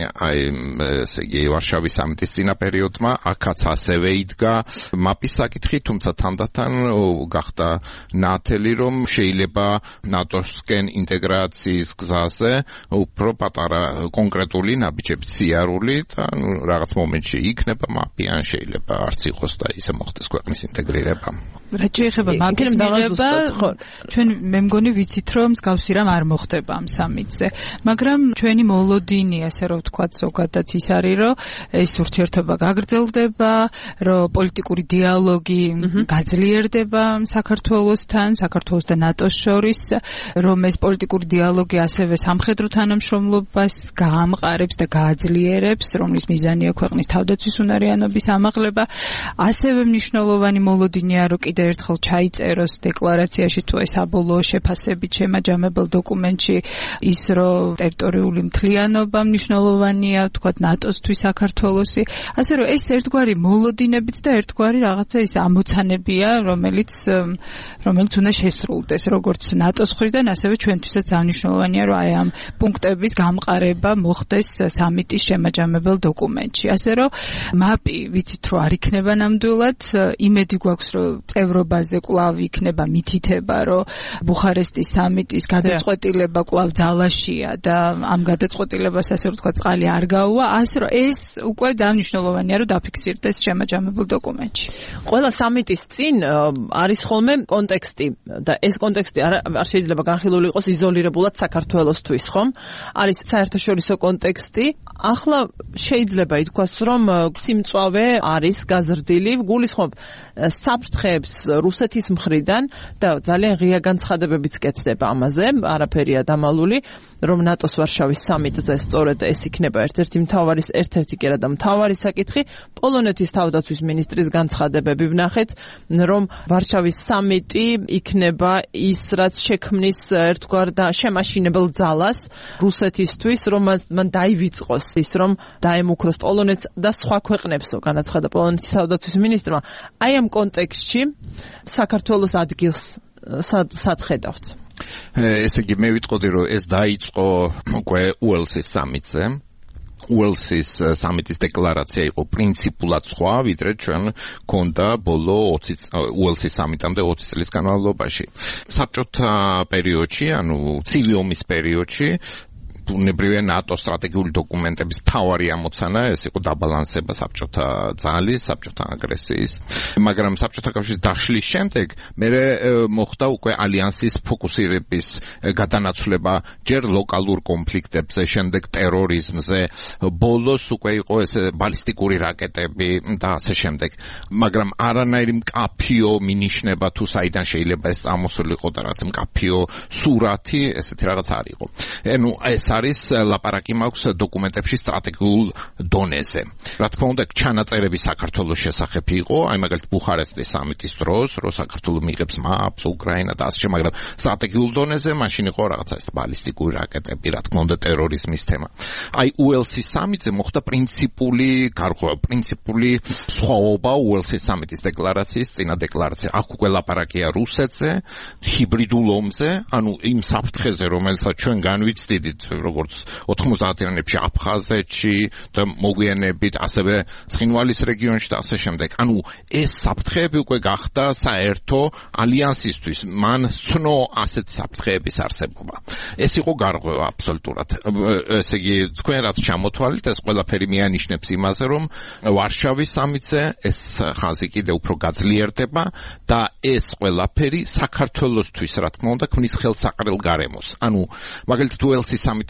C: ესე იგი ვარშავის სამიტის წინა პერიოდმა აქაც ასევე იდგა მაპის საკითხი, თუმცა თანდათან გახდა ნათელი, რომ შეიძლება ნატოსკენ ინტეგრაციის გზაზე უფრო პატარა კონკრეტული ნაბიჯები სიარული და რაღაც მომენტში იქნება მაპი, ან შეიძლება არც იყოს და ისე მოხდეს ქვეყნის ინტეგრირება.
V: რაც შეეხება მაგის მიღება,
G: ჩვენ მე მგონი ვიცით, რომ მსგავსი რამ არ მოხდება ამ სამიტზე, მაგრამ ჩვენი მოლოდინი, ასე რომ ვთქვათ, ზოგადად ის არის, რომ ეს ურთიერთობა გაგრძელდება, რომ პოლიტიკური დიალოგი გაძლიერდება საქართველოსთან, საქართველოს და ნატოს შორის, რომ ეს პოლიტიკური დიალოგი ასევე სამხედრო თანამშრომლობას გაამყარებს და გააძლიერებს, რომლის მიზანია ქვეყნის თავდაცვის უნარიანობის ამაღლება. ასევე მნიშვნელოვანი მოლოდინია, რომ კიდევ ერთხელ ჩაიწეროს დეკლარაციაში თუ ეს საბოლოო შეფასებით შემაჯამებელ დოკუმენტში ის, რომ ტერიტორიული მთლიანობა მნიშვნელოვანია, თქვათ ნატოსთვის საქართველოსი. ასე რომ ეს ერთგვარი მოლოდინებიც და ერთგვარი რაღაცა ის ამოცანებია, რომელიც უნდა შესრულდეს, როგორც ნატოს მხრიდან, ასევე ჩვენთვისაც მნიშვნელოვანია, რომ აი ამ პუნქტების გამყარება მოხდეს სამიტის შემაჯამებელ დოკუმენტში. ასე რომ მაპი ვიცით, რომ არ იქნება ნამდვილად, იმედი გვაქვს, რომ წევრობაზე კვლავ იქნება მითითება, რომ ბუხარესტის სამიტის გადაწყვეტილება კვლავ ძალაშია და ამ გადაწყვეტილებას ასე რომ თქვა წყალი არ გაუვა, ასე რომ ეს უკვე მნიშვნელოვანია, რომ დაფიქსირდეს შემაჯამებელ დოკუმენტში.
V: ყველა სამიტის წინ არის ხოლმე კონტექსტი და ეს კონტექსტი არ შეიძლება განხილული იყოს იზოლირებულად საქართველოსთვის, ხომ? არის საერთაშორისო კონტექსტი. ახლა შეიძლება ითქვას, რომ სიმწვავე არის გაზრდილი, გულისხმობ საფრთხეებს რუსეთის მხრიდან და ძალიან ღია განცხადებებიც კეთდება ამაზე, არაფერია დამალული, რომ ნატოს ვარშავის სამიტზე სწორედ ეს იქნება ერთ-ერთი კი არა და მთავარი საკითხი. პოლონეთის თავდაცვის მინისტრის განცხადებები ვნახეთ, რომ ვარშავის სამიტი იქნება ის, რაც შექმნის ერთგვარ და შემაშინებელ ძალას რუსეთისთვის, რომ მან დაივიწყოს ის, რომ დაემუქროს პოლონეთს და სხვა ქვეყნებსო, განაცხადა პოლონეთის თავდაცვის მინისტრმა. აი ამ კონტექსტში საქართველოს ადგილს სად ხედავთ?
C: ესე იგი მე ვიტყოდი, რომ ეს დაიწყო უკვე უელსის სამიტზე. უელსის სამიტის დეკლარაცია იყო პრინციპულად სხვა, ვიდრე ჩვენ გქონდა ბოლო 20 უელსის სამიტამდე 20 წლის განმავლობაში. საბჭოთა პერიოდში, ანუ ცივი ომის პერიოდში ბუნებრივია ნატოს სტრატეგიული დოკუმენტების მთავარი ამოცანა ეს იყო დაბალანსება საბჭოთა ძალის, საბჭოთა აგრესიის, მაგრამ საბჭოთა კავშირის დაშლის შემდეგ მე მოხდა უკვე ალიანსის ფოკუსირების გადანაცვლება ჯერ ლოკალურ კონფლიქტებზე, შემდეგ ტერორიზმზე, ბოლოს უკვე იყო ეს ბალისტიკური რაკეტები და ასე შემდეგ, მაგრამ არანაირი მკაფიო მინიშნება თუ საიდან შეიძლება ეს წამოსულიყო და რაც მკაფიო სურათი ესეთი რაღაც არ იყო. ანუ ეს არის ლაპარაკი მაქვს დოკუმენტებში სტრატეგიულ დონეზე. რა თქმა უნდა, ჩანაწერები საქართველოს შესახებ იყო, აი მაგალითად ბუხარესტის სამიტის დროს, რომ საქართველოს მიიღებს მაპს, უკრაინა და ასე, მაგრამ სტრატეგიულ დონეზე მაშინ იყო რაღაცა ეს ბალისტიკური რაკეტები, რა თქმა უნდა, ტერორიზმის თემა. აი უელსის სამიტზე მოხდა პრინციპული გარღვევა, პრინციპული სხვაობა უელსის სამიტის დეკლარაციის წინა დეკლარაცია. აქ უკვე ლაპარაკია რუსეთზე, ჰიბრიდულ ომზე, ანუ იმ საფრთხეზე, რომელსაც ჩვენ განვიცდით, როგორც 90-იანებში აფხაზეთში და მოგვიანებით ასევე ცხინვალის რეგიონში და ასე შემდეგ. ანუ ეს საფრთხეები უკვე გახდა საერთო ალიანსისთვის. მან სცნო ასეთ საფრთხეების არსებობა. ეს იყო გარღვევა აბსოლუტურად. ესე იგი, თქვენ რაც ჩამოთვალეთ, ეს ყველაფერი მიანიშნებს იმაზე, რომ ვარშავის სამიტზე ეს ხაზი კიდევ უფრო გაძლიერდება და ეს ყველაფერი საქართველოსთვის, რა თქმა უნდა, ქმნის ხელსაყრელ გარემოს. ანუ მაგალითად უელსის სამიტის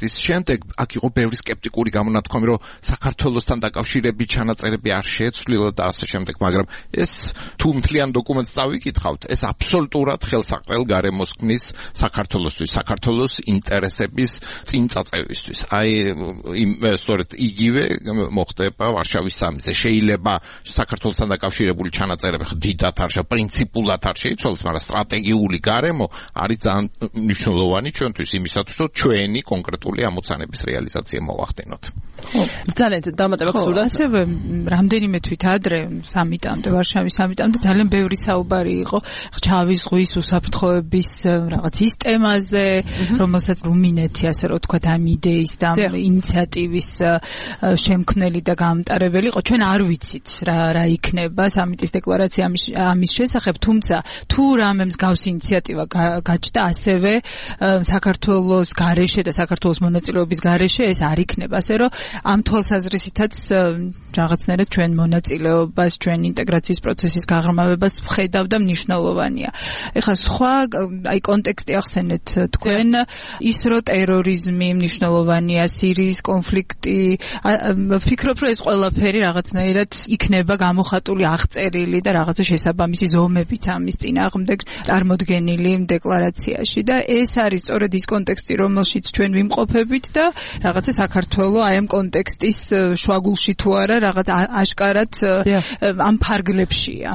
C: ამის შემდეგ აქ იყო ბევრი სკეპტიკური გამონათქვამი, რომ საქართველოსთან დაკავშირებით ჩანაწერები არ შეეცვლილა და ასე შემდეგ, მაგრამ ეს თუ მთლიან დოკუმენტს წავიკითხავთ, ეს აბსოლუტურად ხელსაყრელ გარემოს ქმნის საქართველოსთვის, საქართველოს ინტერესების წინწაწევისთვის. აი სწორედ იგივე მოხდება ვარშავის სამიტზე. შეიძლება საქართველოსთან დაკავშირებული ჩანაწერები დიდად არ პრინციპულად არ შეიცვალოს, მაგრამ სტრატეგიული გარემო არის ძალიან მნიშვნელოვანი ჩვენთვის იმისათვის, რომ ჩვენი კონკრეტული ამოცანების რეალიზაცია მოვახდინოთ.
V: ძალიან დამატება გსურდა.
G: ასევე რამდენიმე თვით ადრე სამიტამდე, ვარშავის სამიტამდე ძალიან ბევრი საუბარი იყო ჩავის ზღვის უსაფრთხოების რაღაც სისტემაზე, რომელსაც რუმინეთი ასე რომ თქვა ამ იდეის და ინიციატივის შემქმნელი და გამტარებელი იყო. ჩვენ არ ვიცით რა იქნება სამიტის დეკლარაცია ამის შესახებ, თუმცა თუ რამე მსგავსი ინიციატივა გაჩნდა ასევე საქართველოს გარეშე და საქართველოს მონაწილეობის გარეშე ეს არ იქნება, ასე რომ ამ თვალსაზრისითაც რაღაცნაირად ჩვენ მონაწილეობას, ჩვენ ინტეგრაციის პროცესის გაღრმავებას ვხედავ და მნიშვნელოვანია. ეხლა სხვა აი კონტექსტი ახსენეთ თქვენ, ის რომ ტერორიზმი მნიშვნელოვანია, სირიის კონფლიქტი, ვფიქრობ რომ ეს ყველაფერი რაღაცნაირად იქნება გამოხატული, აღწერილი და რაღაცა შესაბამისი ზომებით ამის წინააღმდეგ წარმოდგენილი დეკლარაციაში და ეს არის სწორედ ის კონტექსტი, რომელშიც ჩვენ ვიმყოფებით და რაღაცა საქართველოს აი ამ კონტექსტის შუაგულში თუ არა რაღაც აშკარად ამ ფარგლებშია.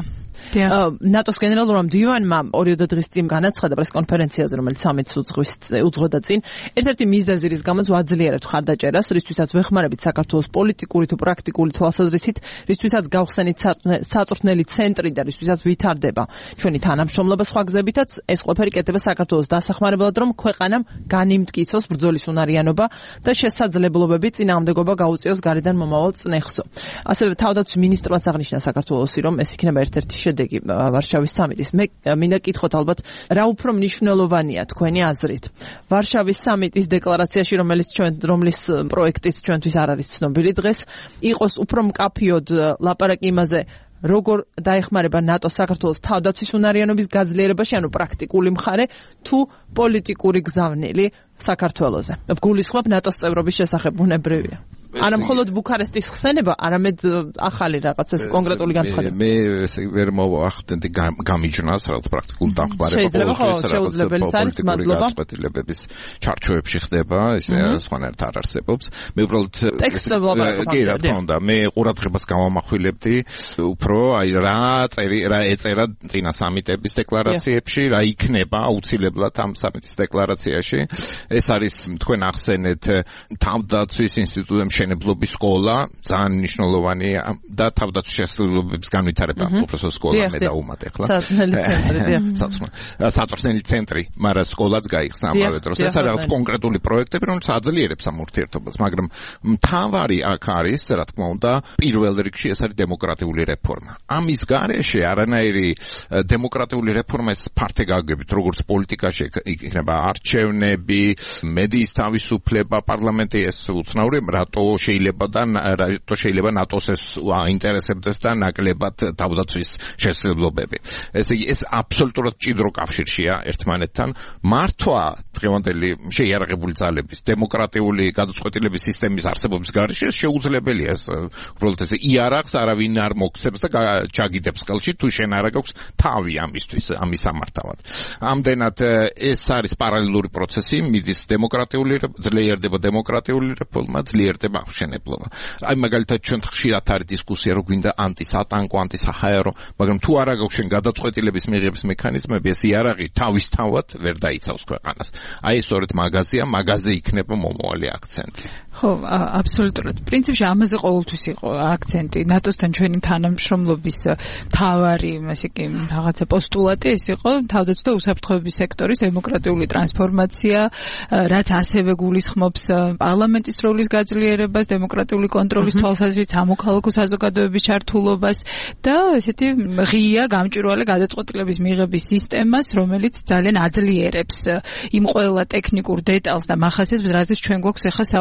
V: ნატოს გენერალურმა მდივანმა 2 დღის წინ განაცხადა პრესკონფერენციაზე, რომელიც სამიტს უძღვოდა წინ, ერთ-ერთი მიზეზი, რის გამოც ვაძლიერებთ ხარდაჭერას, რისთვისაც ვეხმარებით საქართველოს პოლიტიკური თუ პრაქტიკული თვალსაზრისით, რისთვისაც გავხსენით საწვრთნელი ცენტრი და რისთვისაც ვითარდება ჩვენი თანამშრომლობა სხვა გზებითაც, ეს ყველაფერი კეთდება საქართველოს დასახმარებლად, რომ ქვეყანამ განიმტკიცოს ბრძოლის უნარიანობა და შესაძლებლობები წინააღმდეგობა გაუწიოს გარედან მომავალ წნეხსო. ასევე თავდაცვის მინისტრმაც აღნიშნა საქართველოსი, რომ ეს იქნება ერთ-ერთი შედეგი ვარშავის სამიტის. მე მინდა კითხოთ ალბათ, რა უფრო მნიშვნელოვანია თქვენი აზრით? ვარშავის სამიტის დეკლარაციაში, რომლის პროექტიც ჩვენთვის არ არის ცნობილი დღეს, იყოს უფრო მკაფიოდ ლაპარაკი იმაზე, როგორ დაეხმარება ნატო საქართველოს თავდაცვის უნარიანობის გაძლიერებაში, ანუ პრაქტიკული მხარე, თუ პოლიტიკური გზავნილი საქართველოზე. გულისხმობ ნატოს წევრობის შესახებ ბუნებრივია. არა მხოლოდ ბუქარესტის ხსენება, არამედ ახალი რაღაც ეს კონკრეტული განცხადება.
C: მე ვერ მოვახდენდი გამიჯნას რაღაც პრაქტიკულ დახმარება.
V: შეიძლება შეუძლებელი არის, მადლობა.
C: გაწყვეტილებების ჩარჩოებში ხდება, ეს სხვანაირად არ არსებობს. მე უბრალოდ
V: კი
C: რა თქმა უნდა, მე ყურადღებას გამომახვილებდი უფრო აი რა ეწერა წინა სამიტების დეკლარაციებში, რა იქნება აუცილებლად ამ სამიტის დეკლარაციაში. ეს არის თქვენ ახსენეთ თავდაცვის ინსტიტუტებში მშენებლობის სკოლა, ძალიან მნიშვნელოვანია და თავდაცვის შესაძლებლობების განვითარება, უბრალოდ სკოლა მე დაუმატე ახლა. საწვრთნელი ცენტრი, მაგრამ სკოლაც გაიხსნა ამავე დროს. ეს არის რაღაც კონკრეტული პროექტები, რომელიც აძლიერებს ამ ურთიერთობას, მაგრამ მთავარი აქ არის, რა თქმა უნდა, პირველ რიგში ეს არის დემოკრატიული რეფორმა. ამის გარეშე არანაირი დემოკრატიული რეფორმა ეს ფართე გაგებით, როგორც პოლიტიკაში იქნება არჩევნები, მედიის თავისუფლება, პარლამენტი ეს უცნაური, რატო შეიძლება ნატოს ეს აინტერესებდეს და ნაკლებად თავდაცვის შესაძლებლობები. ესე იგი, ეს აბსოლუტურად მჭიდრო კავშირშია ერთმანეთთან. მართვა დღევანდელი შეიარაღებული ძალების დემოკრატიული გადაწყვეტილების სისტემის არსებობის გარეშე შეუძლებელია. ეს უბრალოდ ესე იარაღს არავინ არ მოგცემს და ჩაგიდებს ხელში, თუ შენ არ აქვს თავი ამისთვის, ამის სამართავად. ამდენად ეს არის პარალელური პროცესი, მიდის ძლიერდება დემოკრატიული რეფორმა, ძლიერდება აღშენებლობა. აი მაგალითად ჩვენ ხშირად არის დისკუსია, რომ გვინდა ანტისატანკო, ანტისაჰაერო, მაგრამ თუ არ აქვს შენ გადაწყვეტილების მიღების მექანიზმები, ეს იარაღი თავისთავად ვერ დაიცავს ქვეყანას. აი სწორედ მაგაზე იქნება მომავალი აქცენტი.
G: ხო, აბსოლუტურად. პრინციპში ამაზე ყოველთვის იყო აქცენტი. ნატოსთან ჩვენი თანამშრომლობის მთავარი, ასე კი, რაღაცა პოსტულატი ეს იყო თავდაცვის და უსაფრთხოების სექტორის დემოკრატიული ტრანსფორმაცია, რაც ასევე გულისხმობს პარლამენტის როლის გაძლიერებას, დემოკრატიული კონტროლის თვალსაზრისით სამოქალაქო საზოგადოების ჩართულობას და ესეთი ღია გამჭვირვალე გადაწყვეტილების მიღების სისტემას, რომელიც ძალიან აძლიერებს იმ ყველა ტექნიკურ დეტალს და მახასიათებს, რაზეც ჩვენ გვაქვს ახლა საუბარი.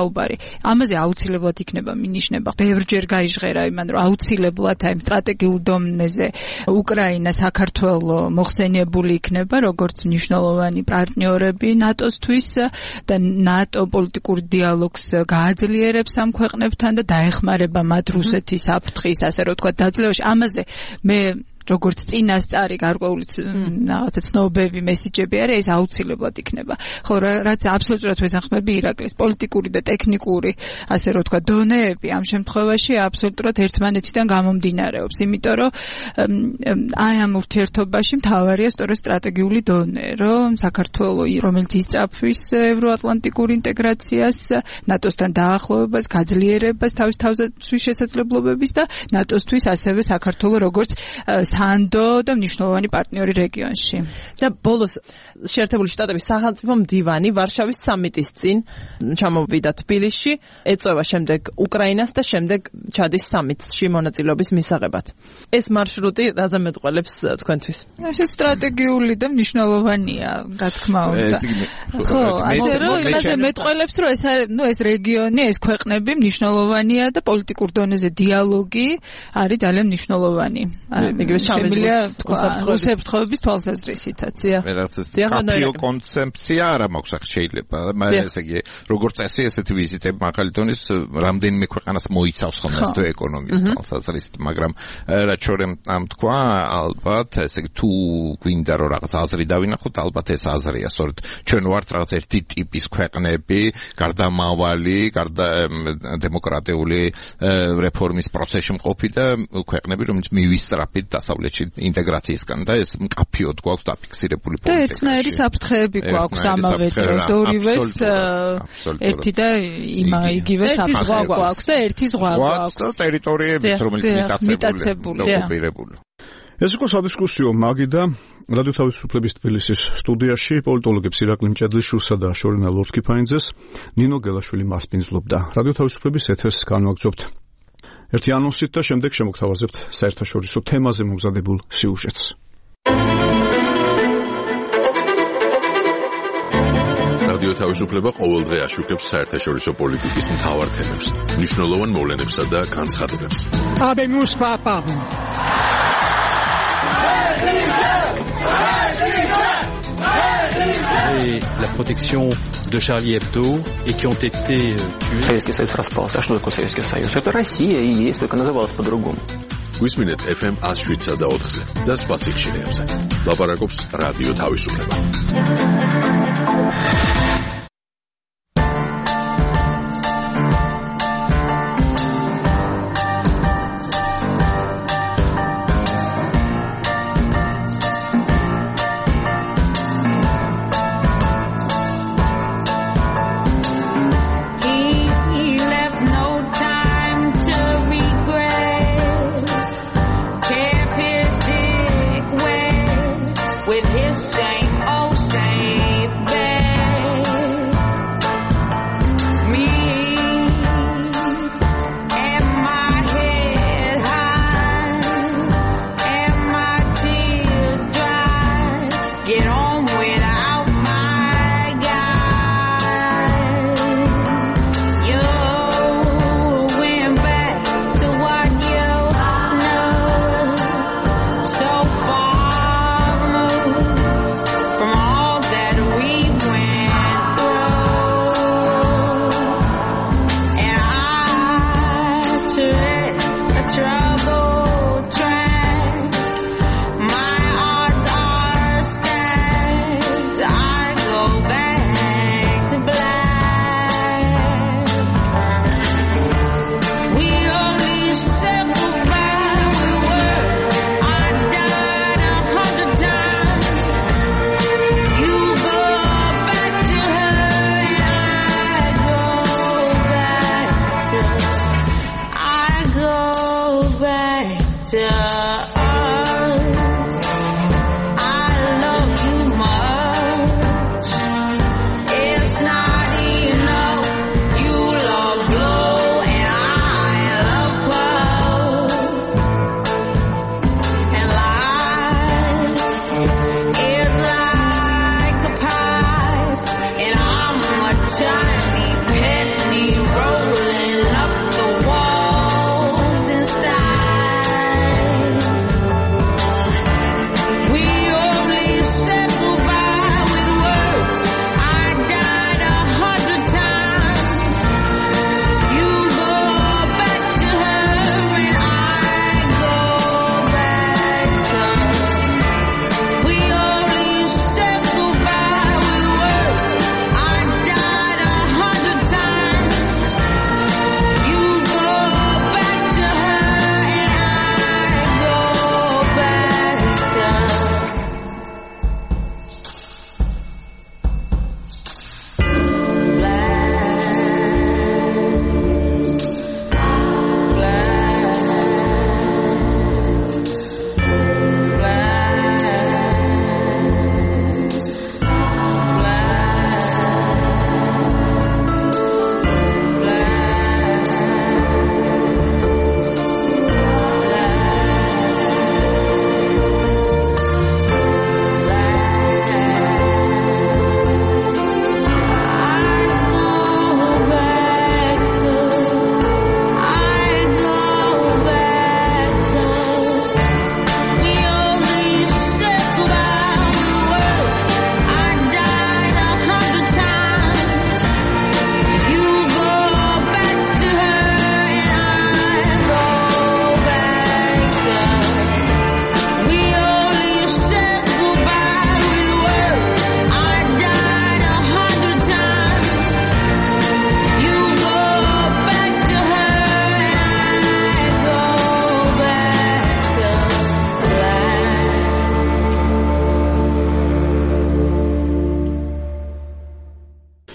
G: ამაზე აუცილებლად იქნება მინიშნება. ბევრჯერ გაიჟღერა იმან, რომ აუცილებლად აი სტრატეგიულ დონეზე უკრაინა, საქართველო მოხსენიებული იქნება როგორც მნიშვნელოვანი პარტნიორები ნატოსთვის და ნატო პოლიტიკურ დიალოგს გააძლიერებს ამ ქვეყნებთან და დაეხმარება მათ რუსეთის საფრთხის, ასე რომ თქვა, დაძლევაში. ამაზე მე როგორც წინასწარი გარკვეული რაღაცა ცნობები მესიჯები არის, ეს აუცილებლად იქნება. ხო, რაც აბსოლუტურად ვეთანხმები ირაკლის პოლიტიკური და ტექნიკური, ასე რომ თქვა, დონეები ამ შემთხვევაში აბსოლუტურად ერთმანეთიდან გამომდინარეობს, იმიტომ რომ აი ამ ურთიერთობაში მთავარია სწორედ სტრატეგიული დონე, რომ საქართველო, რომელიც ისწრაფვის ევროატლანტიკურ ინტეგრაციას, ნატოსთან დაახლოებას, გაძლიერებას თავის თავზეცვის შესაძლებლობების და ნატოსთვის ასევე საქართველო როგორც სანდო და მნიშვნელოვანი პარტნიორი რეგიონში.
V: და ბოლოს შეერთებული შტატების სახელმწიფო მდივანი ვარშავის სამიტის წინ ჩამოვიდა თბილისში, ეწევა შემდეგ უკრაინას და შემდეგ ჩადის სამიტში მონაწილეობის მისაღებად. ეს მარშრუტი რაზე მეტყველებს თქვენთვის?
G: ეს სტრატეგიული და მნიშვნელოვანია, რა თქმა უნდა. ხო, ასე რომ იმაზე მეტყველებს, რომ ეს რეგიონი, ეს ქვეყნები მნიშვნელოვანია და პოლიტიკურ დონეზე დიალოგი არის ძალიან მნიშვნელოვანი. შემიძლია უსაფრთხოების თვალსაზრისითაც.
C: კაპიო კონცეფცია არა მაქვს ახლა შეიძლება. ესე იგი, როგორც წესი, ესეთი ვიზიტები მაღალი დონის რამდენიმე ქვეყანას მოიცავს ხოლმე ეს ეკონომიკის თვალსაზრისით, მაგრამ რაც შორემ ამ თქვა, ალბათ, ესე იგი, თუ გვინდა რომ რაღაც აზრი დავინახოთ, ალბათ ეს აზრია, სწორედ ჩვენ ვართ რაღაც ერთი ტიპის ქვეყნები, გარდამავალი, დემოკრატიული რეფორმის პროცესში მყოფი და ქვეყნები, რომელიც მივისწრაფით დასავლეთში ინტეგრაციისგან და ეს მკაფიოდ გვაქვს დაფიქსირებული პოლიტიკა.
G: და ერთნაირი საფრთხეები გვაქვს ამავე დროს, ორივეს ერთი და იგივე საფრთხე გვაქვს და ერთი ზღვა გვაქვს.
C: და ტერიტორიებიც, რომელიც მიტაცებულია, ოკუპირებული.
B: ეს იყო სადისკუსიო მაგი და რადიო თავისუფლების თბილისის სტუდიაში პოლიტოლოგებს ირაკლი მჭედლიშვილსა და შორენა ლორთქიფაინძეს ნინო გელაშვილი მასპინძლობდა. რადიო თავისუფლების ეთერს განვაგრძობთ ერთი ანონსით და შემდეგ შემოგთავაზებთ საერთაშორისო თემაზე მომზადებულ სიუჟეტს.
O: რადიო თავისუფლება ყოველდღე აშუქებს საერთაშორისო პოლიტიკის მთავარ თემებს, მნიშვნელოვან მოვლენებსა და განცხადებებს.
F: Habemus papam.
I: Et la protection de Charlie Hebdo et qui ont été tués.
J: Советский Союз распался. А что такое Советский Союз? Это Россия и есть, только называлась по-другому.
O: გვისმინეთ FM 107 და 4-ზე და სხვა სიხშირეებზე. ლაპარაკობს რადიო თავისუფლება.
F: Tiny penny roll.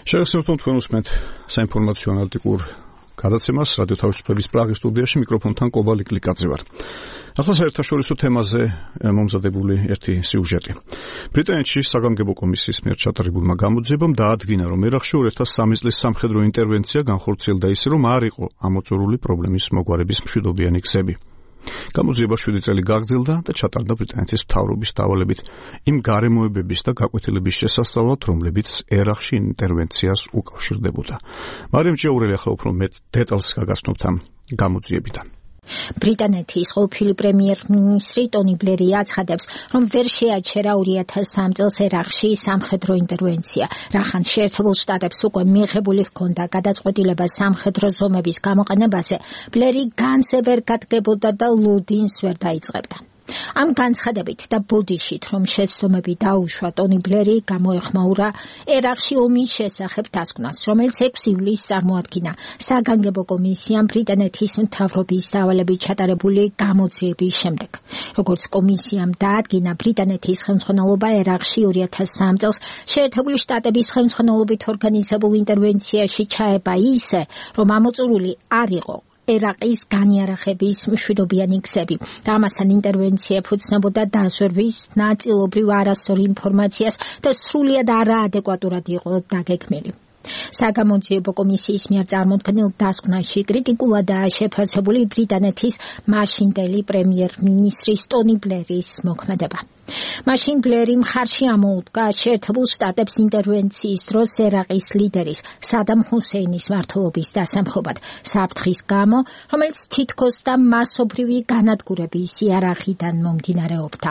B: შეგახსენებთ თქვენ უსმენთ საინფორმაციო ანალიტიკურ გადაცემას რადიო თავისუფლების პრაღის სტუდიაში მიკროფონთან კობალიკ ლიკაძე ვარ. ახლა საერთაშორისო თემაზე მომზადებული ერთი სიუჟეტი. ბრიტანეთში საგანგებო კომისიის მიერ ჩატარებულმა გამოძიებამ დაადგინა, რომ ერაყში 2003 წლის სამხედრო ინტერვენცია განხორციელდა ისე, რომ არ იყო ამოწურული პრობლემის მოგვარების მშვიდობიანი გზები. გამოძიება 7 წელი გაგრძელდა და ჩატარდა ბრიტანეთის მთავრობის დავალებით იმ გარემოებების და გაკვეთილების შესასწავლად, რომლებიც ერაყში ინტერვენციას უკავშირდებოდა. მარიამ ჭიაურელი ახლა უფრო მეტ დეტალს გაგაცნობთ ამ გამოძიებიდან.
D: ბრიტანეთის ყოფილი პრემიერ-მინისტრი ტონი ბლერი აცხადებს, რომ ვერ შეაჩერა 2003 წელს ერაყში სამხედრო ინტერვენცია, რახან შეერთებულ შტატებს უკვე მიღებული ჰქონდა გადაწყვეტილება სამხედრო ზომების გამოყენებაზე. ბლერი განზე ვერ გადგებოდა და ლუდინს ვერ დაიწყებდა. ამ განცხადებით და ბოდიშით, რომ შეცდომები დაუშვა, ტონი ბლერი გამოეხმაურა ერაყში ომის შესახებ დასკვნას, რომელიც 6 ივლისს წარმოადგინა საგანგებო კომისიამ ბრიტანეთის მთავრობის დავალებით ჩატარებული გამოძიების შემდეგ. როგორც კომისიამ დაადგინა, ბრიტანეთის ხელმძღვანელობა ერაყში 2003 წელს შეერთებული შტატების ხელმძღვანელობით ორგანიზებულ ინტერვენციაში ჩაება ისე, რომ ამოწურული არ იყო ერაყის განიარაღების მშვიდობიანი გზები და ამასთან ინტერვენცია ეფუძნებოდა დაზვერვის, ნაწილობრივ არასწორ ინფორმაციას და სრულიად არაადეკვატურად იყო დაგეგმილი. საგამოძიებო კომისიის მიერ წარმოქმნილ დასკვნაში კრიტიკულადაა შეფასებული ბრიტანეთის მაშინდელი პრემიერ-მინისტრის ტონი ბლერის მოქმედება. მაშინ ბლერი მხარში ამოუდგა შეერთებულ შტატებს ინტერვენციის დროს ერაყის ლიდერის სადამ ჰუსეინის მმართველობის დასამხობად საფრთხის გამო, რომელიც თითქოს და მასობრივი განადგურების იარაღიდან მომდინარეობდა.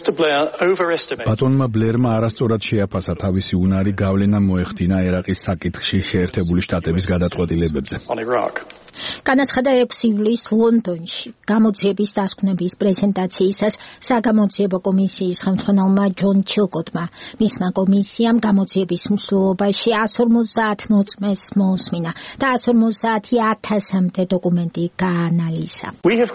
A: ბატონმა ბლერმა არასწორად შეაფასა თავისი უნარი გავლენა მოეხდინა ერაყის საკითხში შეერთებული შტატების გადაწყვეტილებებზე.
D: განაცხადა 6 ივლისს ლონდონში გამოძიების დასკვნების პრეზენტაციისას საგამოძიებო კომისიის ხელმძღვანელმა ჯონ ჩილკოტმა. მისმა კომისიამ გამოძიების მსვლელობაში 150 მოწმეს მოусმინა და 150,000-მდე დოკუმენტი გაანალიზა.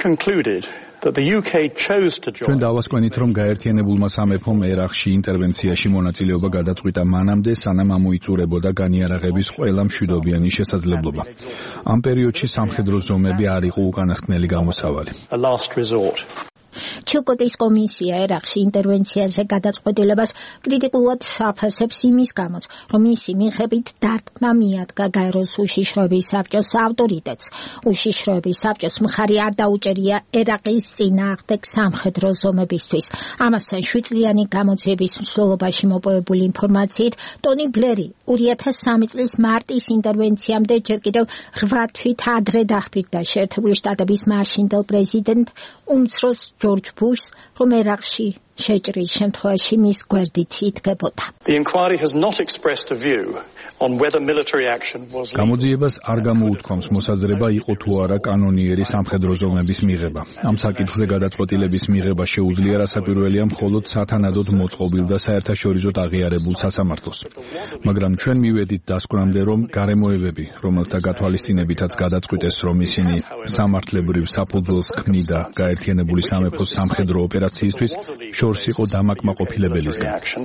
A: ჩვენ დავასკვენით, რომ გაერთიანებულმა სამეფომ ერაყში ინტერვენციაში მონაწილეობა გადაწყვიტა მანამდე, სანამ ამოიწურებოდა განიარაღების ყველა მშვიდობიანი შესაძლებლობა. ამ პერიოდში სამხედრო ზომები არ იყო უკანასკნელი გამოსავალი.
D: ჩილკოტის კომისია ერაყში ინტერვენციაზე გადაწყვეტილებას კრიტიკულად აფასებს იმის გამოც, რომ ისი მიხედვით დარტყმა მიადგა გაეროს უშიშროების საბჭოს ავტორიტეტს. უშიშროების საბჭოს მხარი არ დაუჭერია ერაყის წინააღმდეგ სამხედრო ზომებისთვის. ამასთან 7 წლიანი გამოძიების მსვლელობაში მოპოვებული ინფორმაციით, ტონი ბლერი 2003 წლის მარტის ინტერვენციამდე ჯერ კიდევ 8 თვით ადრე დაჰბირდა შეერთებული შტატების მაშინდელ პრეზიდენტ უმცროს ჯორჯ ბუშს, რომ ერაყში შეჭრის შემთხვევაში მის გვერდით იდგებოდა.
A: გამოძიებას არ გამოუთქვამს მოსაზრება იყო თუ არა კანონიერი სამხედრო ზომების მიღება. ამ საკითხზე გადაწყვეტილების მიღება შეუძლია რასაკვირველია მხოლოდ სათანადოდ მოწყობილ და საერთაშორისოდ აღიარებულ სასამართლოს. მაგრამ ჩვენ მივედით დასკვნამდე, რომ გარემოებები, რომელთა გათვალისწინებითაც გადაწყვიტეს, რომ ისინი სამართლებრივ საფუძველს ქმნიდა გაერთიანებული სამეფოს სამხედრო ოპერაციისთვის, შორს იყო დამაკმაყოფილებელისგან.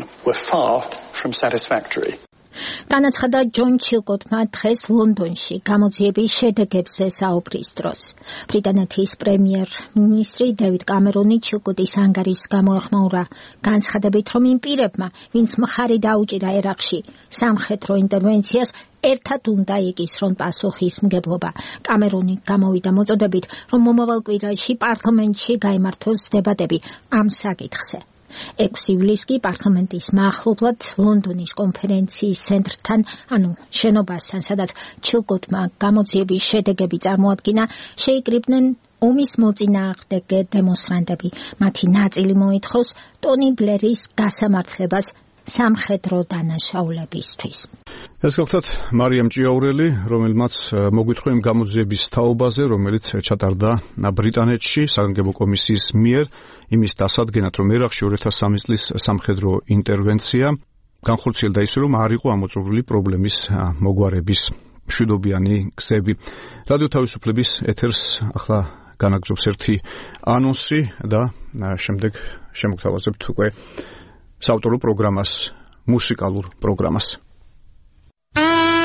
D: განაცხადა ჯონ ჩილკოტმა დღეს ლონდონში გამოძიების შედეგებზე საუბრის დროს. ბრიტანეთის პრემიერ-მინისტრი დევიდ კამერონი ჩილკოტის ანგარიშს გამოეხმაურა განცხადებით, რომ იმ პირებმა, ვინც მხარი დაუჭირა ერაყში სამხედრო ინტერვენციას, ერთად უნდა იკისრონ პასუხისმგებლობა. კამერონი გამოვიდა მოწოდებით, რომ მომავალ კვირაში პარლამენტში გაიმართოს დებატები ამ საკითხზე. 6 ივლისს კი პარლამენტის მახლობლად ლონდონის კონფერენციის ცენტრთან, ანუ შენობასთან, სადაც ჩილკოტმა გამოძიების შედეგები წარმოადგინა, შეიკრიბნენ ომის მოწინააღმდეგე დემონსტრანტები. მათი ნაწილი მოითხოვს ტონი ბლერის გასამართლებას სამხედრო დანაშაულებისთვის.
B: ეს გახლავთ მარიამ ჭიაურელი, რომელმაც მოგვითხრა იმ გამოძიების თაობაზე, რომელიც ჩატარდა ბრიტანეთში საგანგებო კომისიის მიერ იმის დასადგენად, რომ ერაყში 2003 წლის სამხედრო ინტერვენცია განხორციელდა ისე, რომ არ იყო ამოწურული პრობლემის მოგვარების მშვიდობიანი გზები. რადიო თავისუფლების ეთერს ახლა განაგზობს ერთი ანონსი და შემდეგ შემოგთავაზებთ უკვე საავტორო პროგრამას, მუსიკალურ პროგრამას.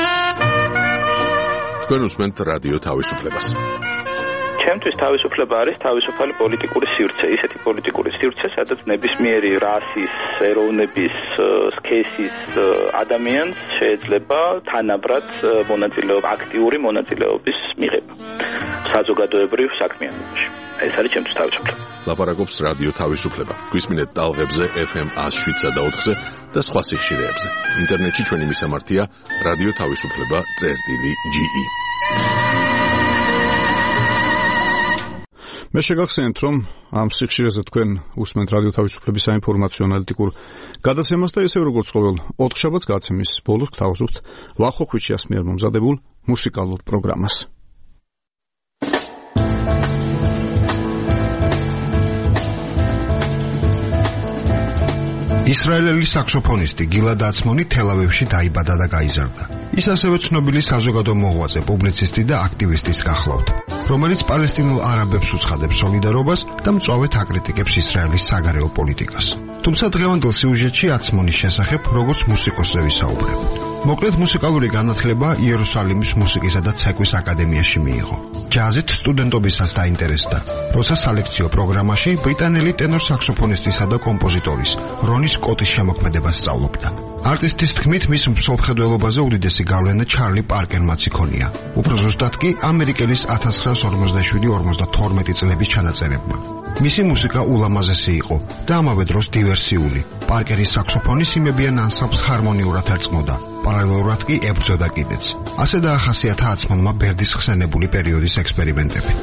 O: თქვენ უსმენთ რადიო თავისუფლებას.
P: ჩემთვის თავისუფლება არის თავისუფალი პოლიტიკური სივრცე, ისეთი პოლიტიკური სივრცე, სადაც ნებისმიერი რასის, ეროვნების, სქესის ადამიანს შეიძლება თანაბრად აქტიური მონაწილეობის მიღება საზოგადოებრივ საქმიანობაში. ეს არის ჩემთვის თავისუფლება.
O: ლაპარაკობს რადიო თავისუფლება. გვისმინეთ ტალღებზე FM 107.4-ზე და სხვა სიხშირეებზე. ინტერნეტში ჩვენი მისამართია რადიო თავისუფლება.ge.
B: მე შეგახსენებთ, რომ ამ სიხშირეზე თქვენ უსმენთ რადიო თავისუფლების საინფორმაციო ანალიტიკურ გადაცემას და ისევ როგორც ყოველ ოთხშაბათს გადაცემის ბოლოს გთავაზობთ ვახო ხვიჩიას მიერ მომზადებულ მუსიკალურ პროგრამას.
K: ისრაელელი საქსოფონისტი გილად აცმონი თელ-ავივში დაიბადა და გაიზარდა. ის ასევე ცნობილი საზოგადო მოღვაწე, პუბლიცისტი და აქტივისტის გახლავთ, რომელიც პალესტინელ არაბებს უცხადებს სოლიდარობას და მწვავედ აკრიტიკებს ისრაელის საგარეო პოლიტიკას. თუმცა დღევანდელ სიუჟეტში აცმონის შესახებ როგორც მუსიკოსზე ვისაუბრებ. მოკლედ მუსიკალური განათლება იერუსალიმის მუსიკისა და ცეკვის აკადემიაში მიიღო. ჯაზით სტუდენტობისას დაინტერესდა, როცა სალექციო პროგრამაში ბრიტანელი ტენორ საქსოფონისტისა და კომპოზიტორის რონი სკოტის შემოქმედებას სწავლობდა. არტისტის თქმით, მის მსოფლმხედველობაზე უდიდესი გავლენა ჩარლი პარკერმაც იქონია. უფრო ზუსტად კი ამერიკელის 1947-52 წლების ჩანაწერებმა. მისი მუსიკა ულამაზესი იყო და ამავე დროს დივერსიული. პარკერის საქსოფონი სიმებიან ანსამბლს ჰარმონიურად ერწყმოდა. პარალელურად კი ებრძოდა კიდეც. ასე დაახასიათა აცმონმა ბერდის ხსენებული პერიოდის ექსპერიმენტები.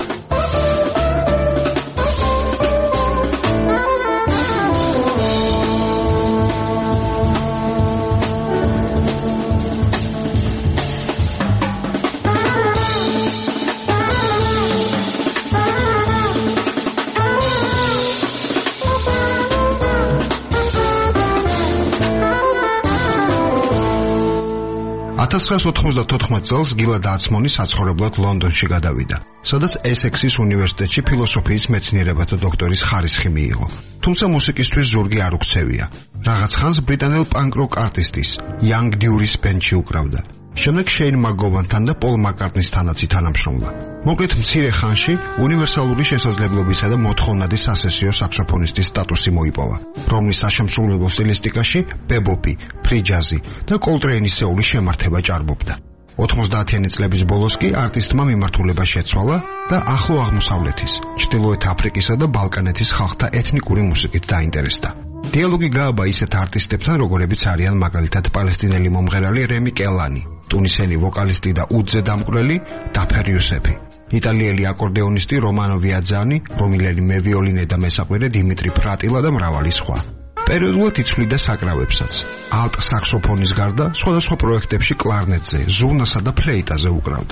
K: წელს გილად აცმონი საცხოვრებლად ლონდონში გადავიდა, სადაც ესექსის უნივერსიტეტში ფილოსოფიის მეცნიერებათა დოქტორის ხარისხი მიიღო. თუმცა მუსიკისთვის ზურგი არ უქცევია. რაღაც ხანს ბრიტანელ პანკ-როკ არტისტის Young Dury's ბენდში უკრავდა. შემდეგ შეინ მაგოვანთან და პოლ მაკარტნისთანაც ითანამშრომლა. მოკლედ მცირე ხანში უნივერსალური შესაძლებლობისა და მოთხოვნადი სასესიო საქსოფონისტის სტატუსი მოიპოვა, რომლის საშემსრულებლო სტილისტიკაში ბებოპი, ფრი ჯაზი და კოლტრეინისეული შემართება ჭარბობდა. 90-იანი წლების ბოლოს კი არტისტმა მიმართულება შეცვალა და ახლო აღმოსავლეთის, ჩრდილოეთ აფრიკისა და ბალკანეთის ხალხთა ეთნიკური მუსიკით დაინტერესდა. დიალოგი გააბა ისეთ არტისტებთან, როგორებიც არიან მაგალითად პალესტინელი მომღერალი რემი კელანი, ტუნისელი ვოკალისტი და უდზე დამკვრელი დაფერ იუსეფი, იტალიელი აკორდეონისტი რომანო ვიაძანი, რომილელი მევიოლინე და მესაყვირე დიმიტრი ფრატილა და მრავალი სხვა. პერიოდულად იცვლიდა საკრავებსაც. ალტ საქსოფონის გარდა სხვადასხვა პროექტებში კლარნეტზე, ზუნასა და ფლეიტაზე უკრავდა.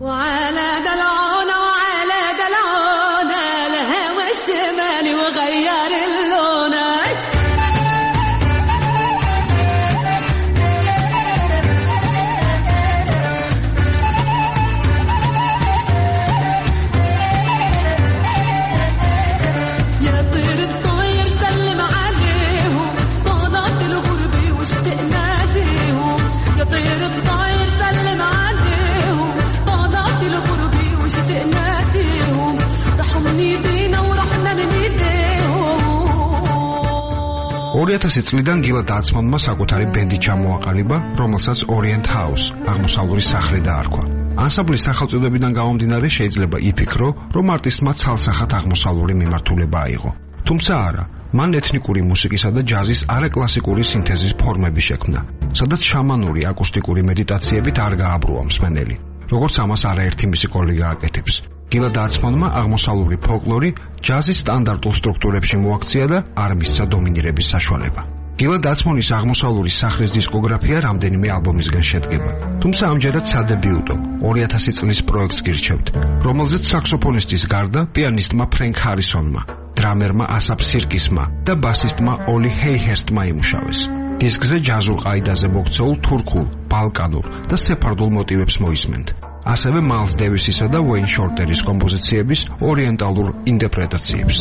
K: წლიდან გილად აცმონმა საკუთარი ბენდი ჩამოაყალიბა, რომელსაც Orient House, აღმოსავლური სახლი დაარქვა. ანსამბლის სახელწოდებიდან გამომდინარე შეიძლება იფიქრო, რომ არტისტმა ცალსახად აღმოსავლური მიმართულება აიღო. თუმცა არა, მან ეთნიკური მუსიკისა და ჯაზის არაკლასიკური სინთეზის ფორმები შექმნა, სადაც შამანური აკუსტიკური მედიტაციებით არ გააბრუა მსმენელი, როგორც ამას არაერთი მუსიკოლოგი გააკეთებს. გილად აცმონმა აღმოსავლური ფოლკლორი ჯაზის სტანდარტულ სტრუქტურებში მოაქცია და არ მისცა დომინირების საშუალება. გილად აცმონის აღმოსავლური სახლის დისკოგრაფია რამდენიმე ალბომისგან შედგება. თუმცა ამჯერად სადებიუტო 2000 წლის პროექტს გირჩევთ, რომელზეც საქსოფონისტის გარდა პიანისტმა ფრენკ ჰარისონმა, დრამერმა ასაპ სირკისმა და ბასისტმა ოლი ჰეიჰერსტმა იმუშავეს. დისკზე ჯაზურ ყაიდაზე მოქცეულ თურქულ, ბალკანურ და სეფარდულ მოტივებს მოისმენთ. ასევე მაილს დევისისა და უეინ შორტერის კომპოზიციების ორიენტალურ ინტერპრეტაციებს.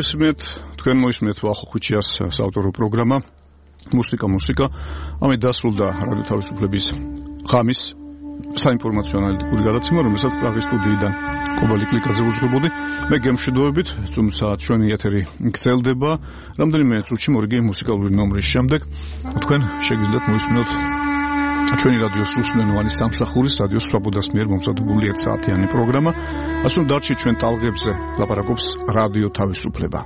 B: მოგესმით, თქვენ მოისმენთ ვახო ხუჩიას საავტორო პროგრამა მუსიკა. ამით დასრულდა რადიო თავისუფლების ღამის საინფორმაციო ანალიტიკური გადაცემა, რომელსაც პრაღის სტუდიიდან კობალტ კლიკაძე უძღვებოდი. მე გემშვიდობებით, თუმცა ჩვენი ეთერი გრძელდება რამდენიმე წუთში მორიგი მუსიკალური ნომრის შემდეგ. თქვენ შეგიძლიათ მოისმინოთ ჩვენი რადიოს უსმენოვანი სამსახურის რადიო სვაბოდას მიერ მომზადებული 1 საათიანი პროგრამა. ასე რომ დარჩით ჩვენ ტალღებზე, ლაპარაკობს რადიო თავისუფლება.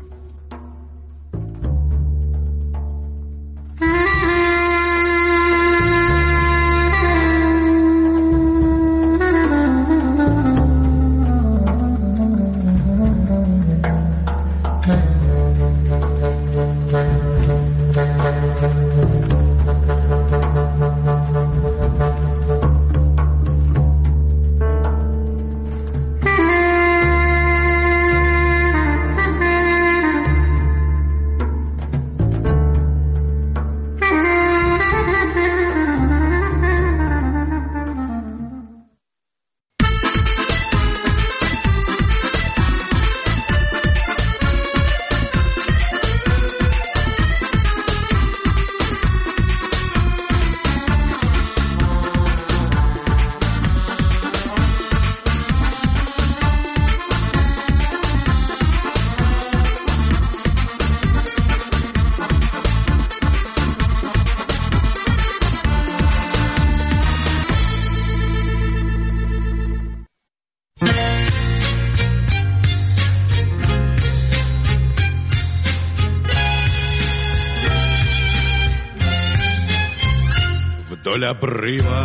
L: Вдоль обрыва,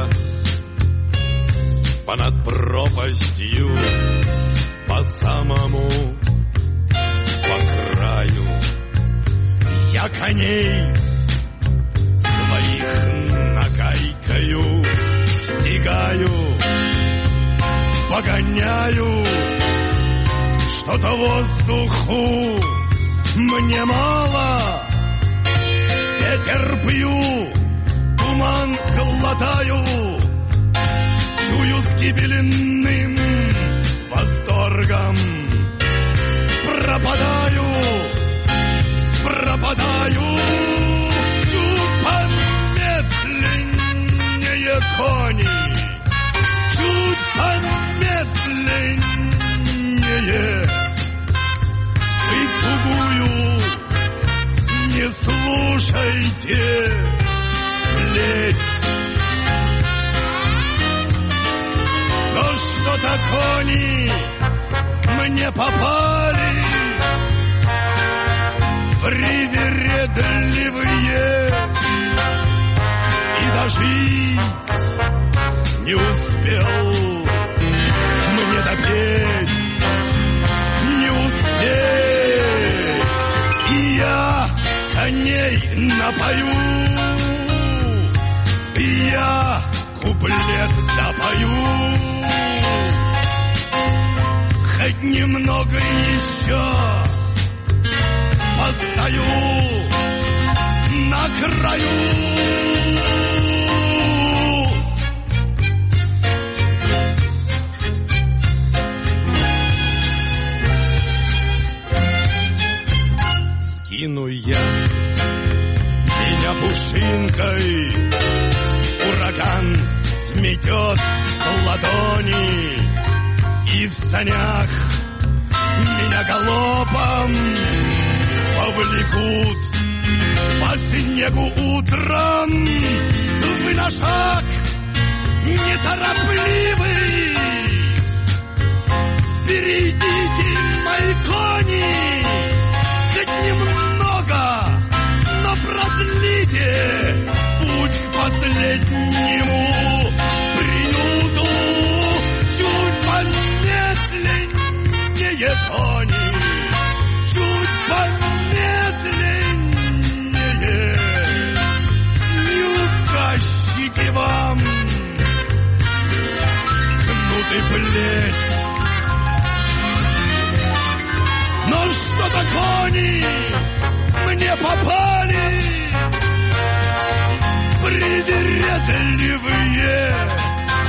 L: понад пропастью, по самому, по краю, я коней своих нагайкою стигаю, погоняю, что-то воздуху мне мало, ветер пью, туман глотаю, чую с гибельным восторгом. Пропадаю, чуть помедленнее кони, чуть помедленнее. Вы тугую не слушайте, но что-то кони мне попались привередливые, и дожить не успел мне допеть, не успеть, и я коней напою. Я куплет допою, хоть немного еще постою на краю. Скину я меня пушинкой, ураган сметет с ладони, и в санях меня галопом повлекут по снегу утром. Вы на шаг неторопливый, перейдите, мои кони, чуть немного, но продлите путь к последнему приюту, чуть помедленнее кони, чуть помедленнее. Не указчики вам кнут и плеть, но что-то кони мне попали привередливые,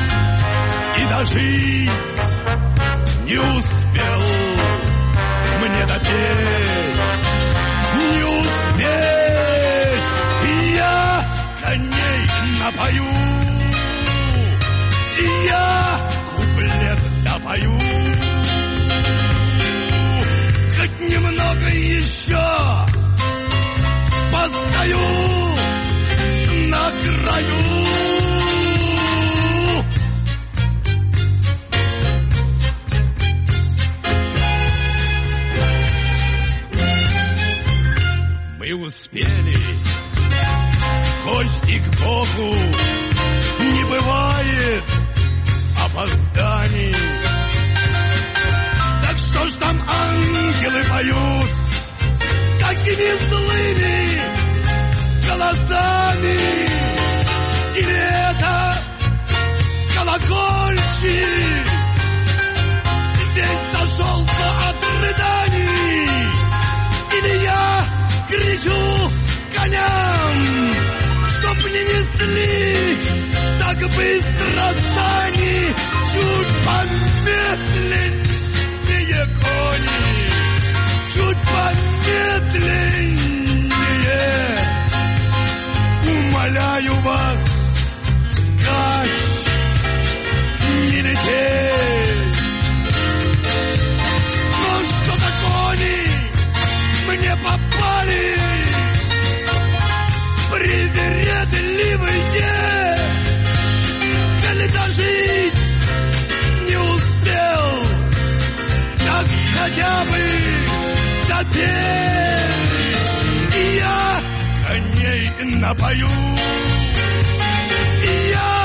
L: и дожить не успел мне не допеть, не успеть. Я коней напою, я куплет допою. Хоть немного еще постою на краю. Мы успели в гости к Богу, не бывает опозданий. Так что ж там ангелы поют такими злыми голосами? Или это колокольчик весь зашелся от рыданий? Или я кричу коням, чтоб не несли так быстро сани? Чуть помедленнее кони, чуть помедленнее. Умоляю вас, скачь, не лететь. Ну что-то кони мне попали, привередливые, коли дожить не успел, так хотя бы допеть. И я коней напою, и я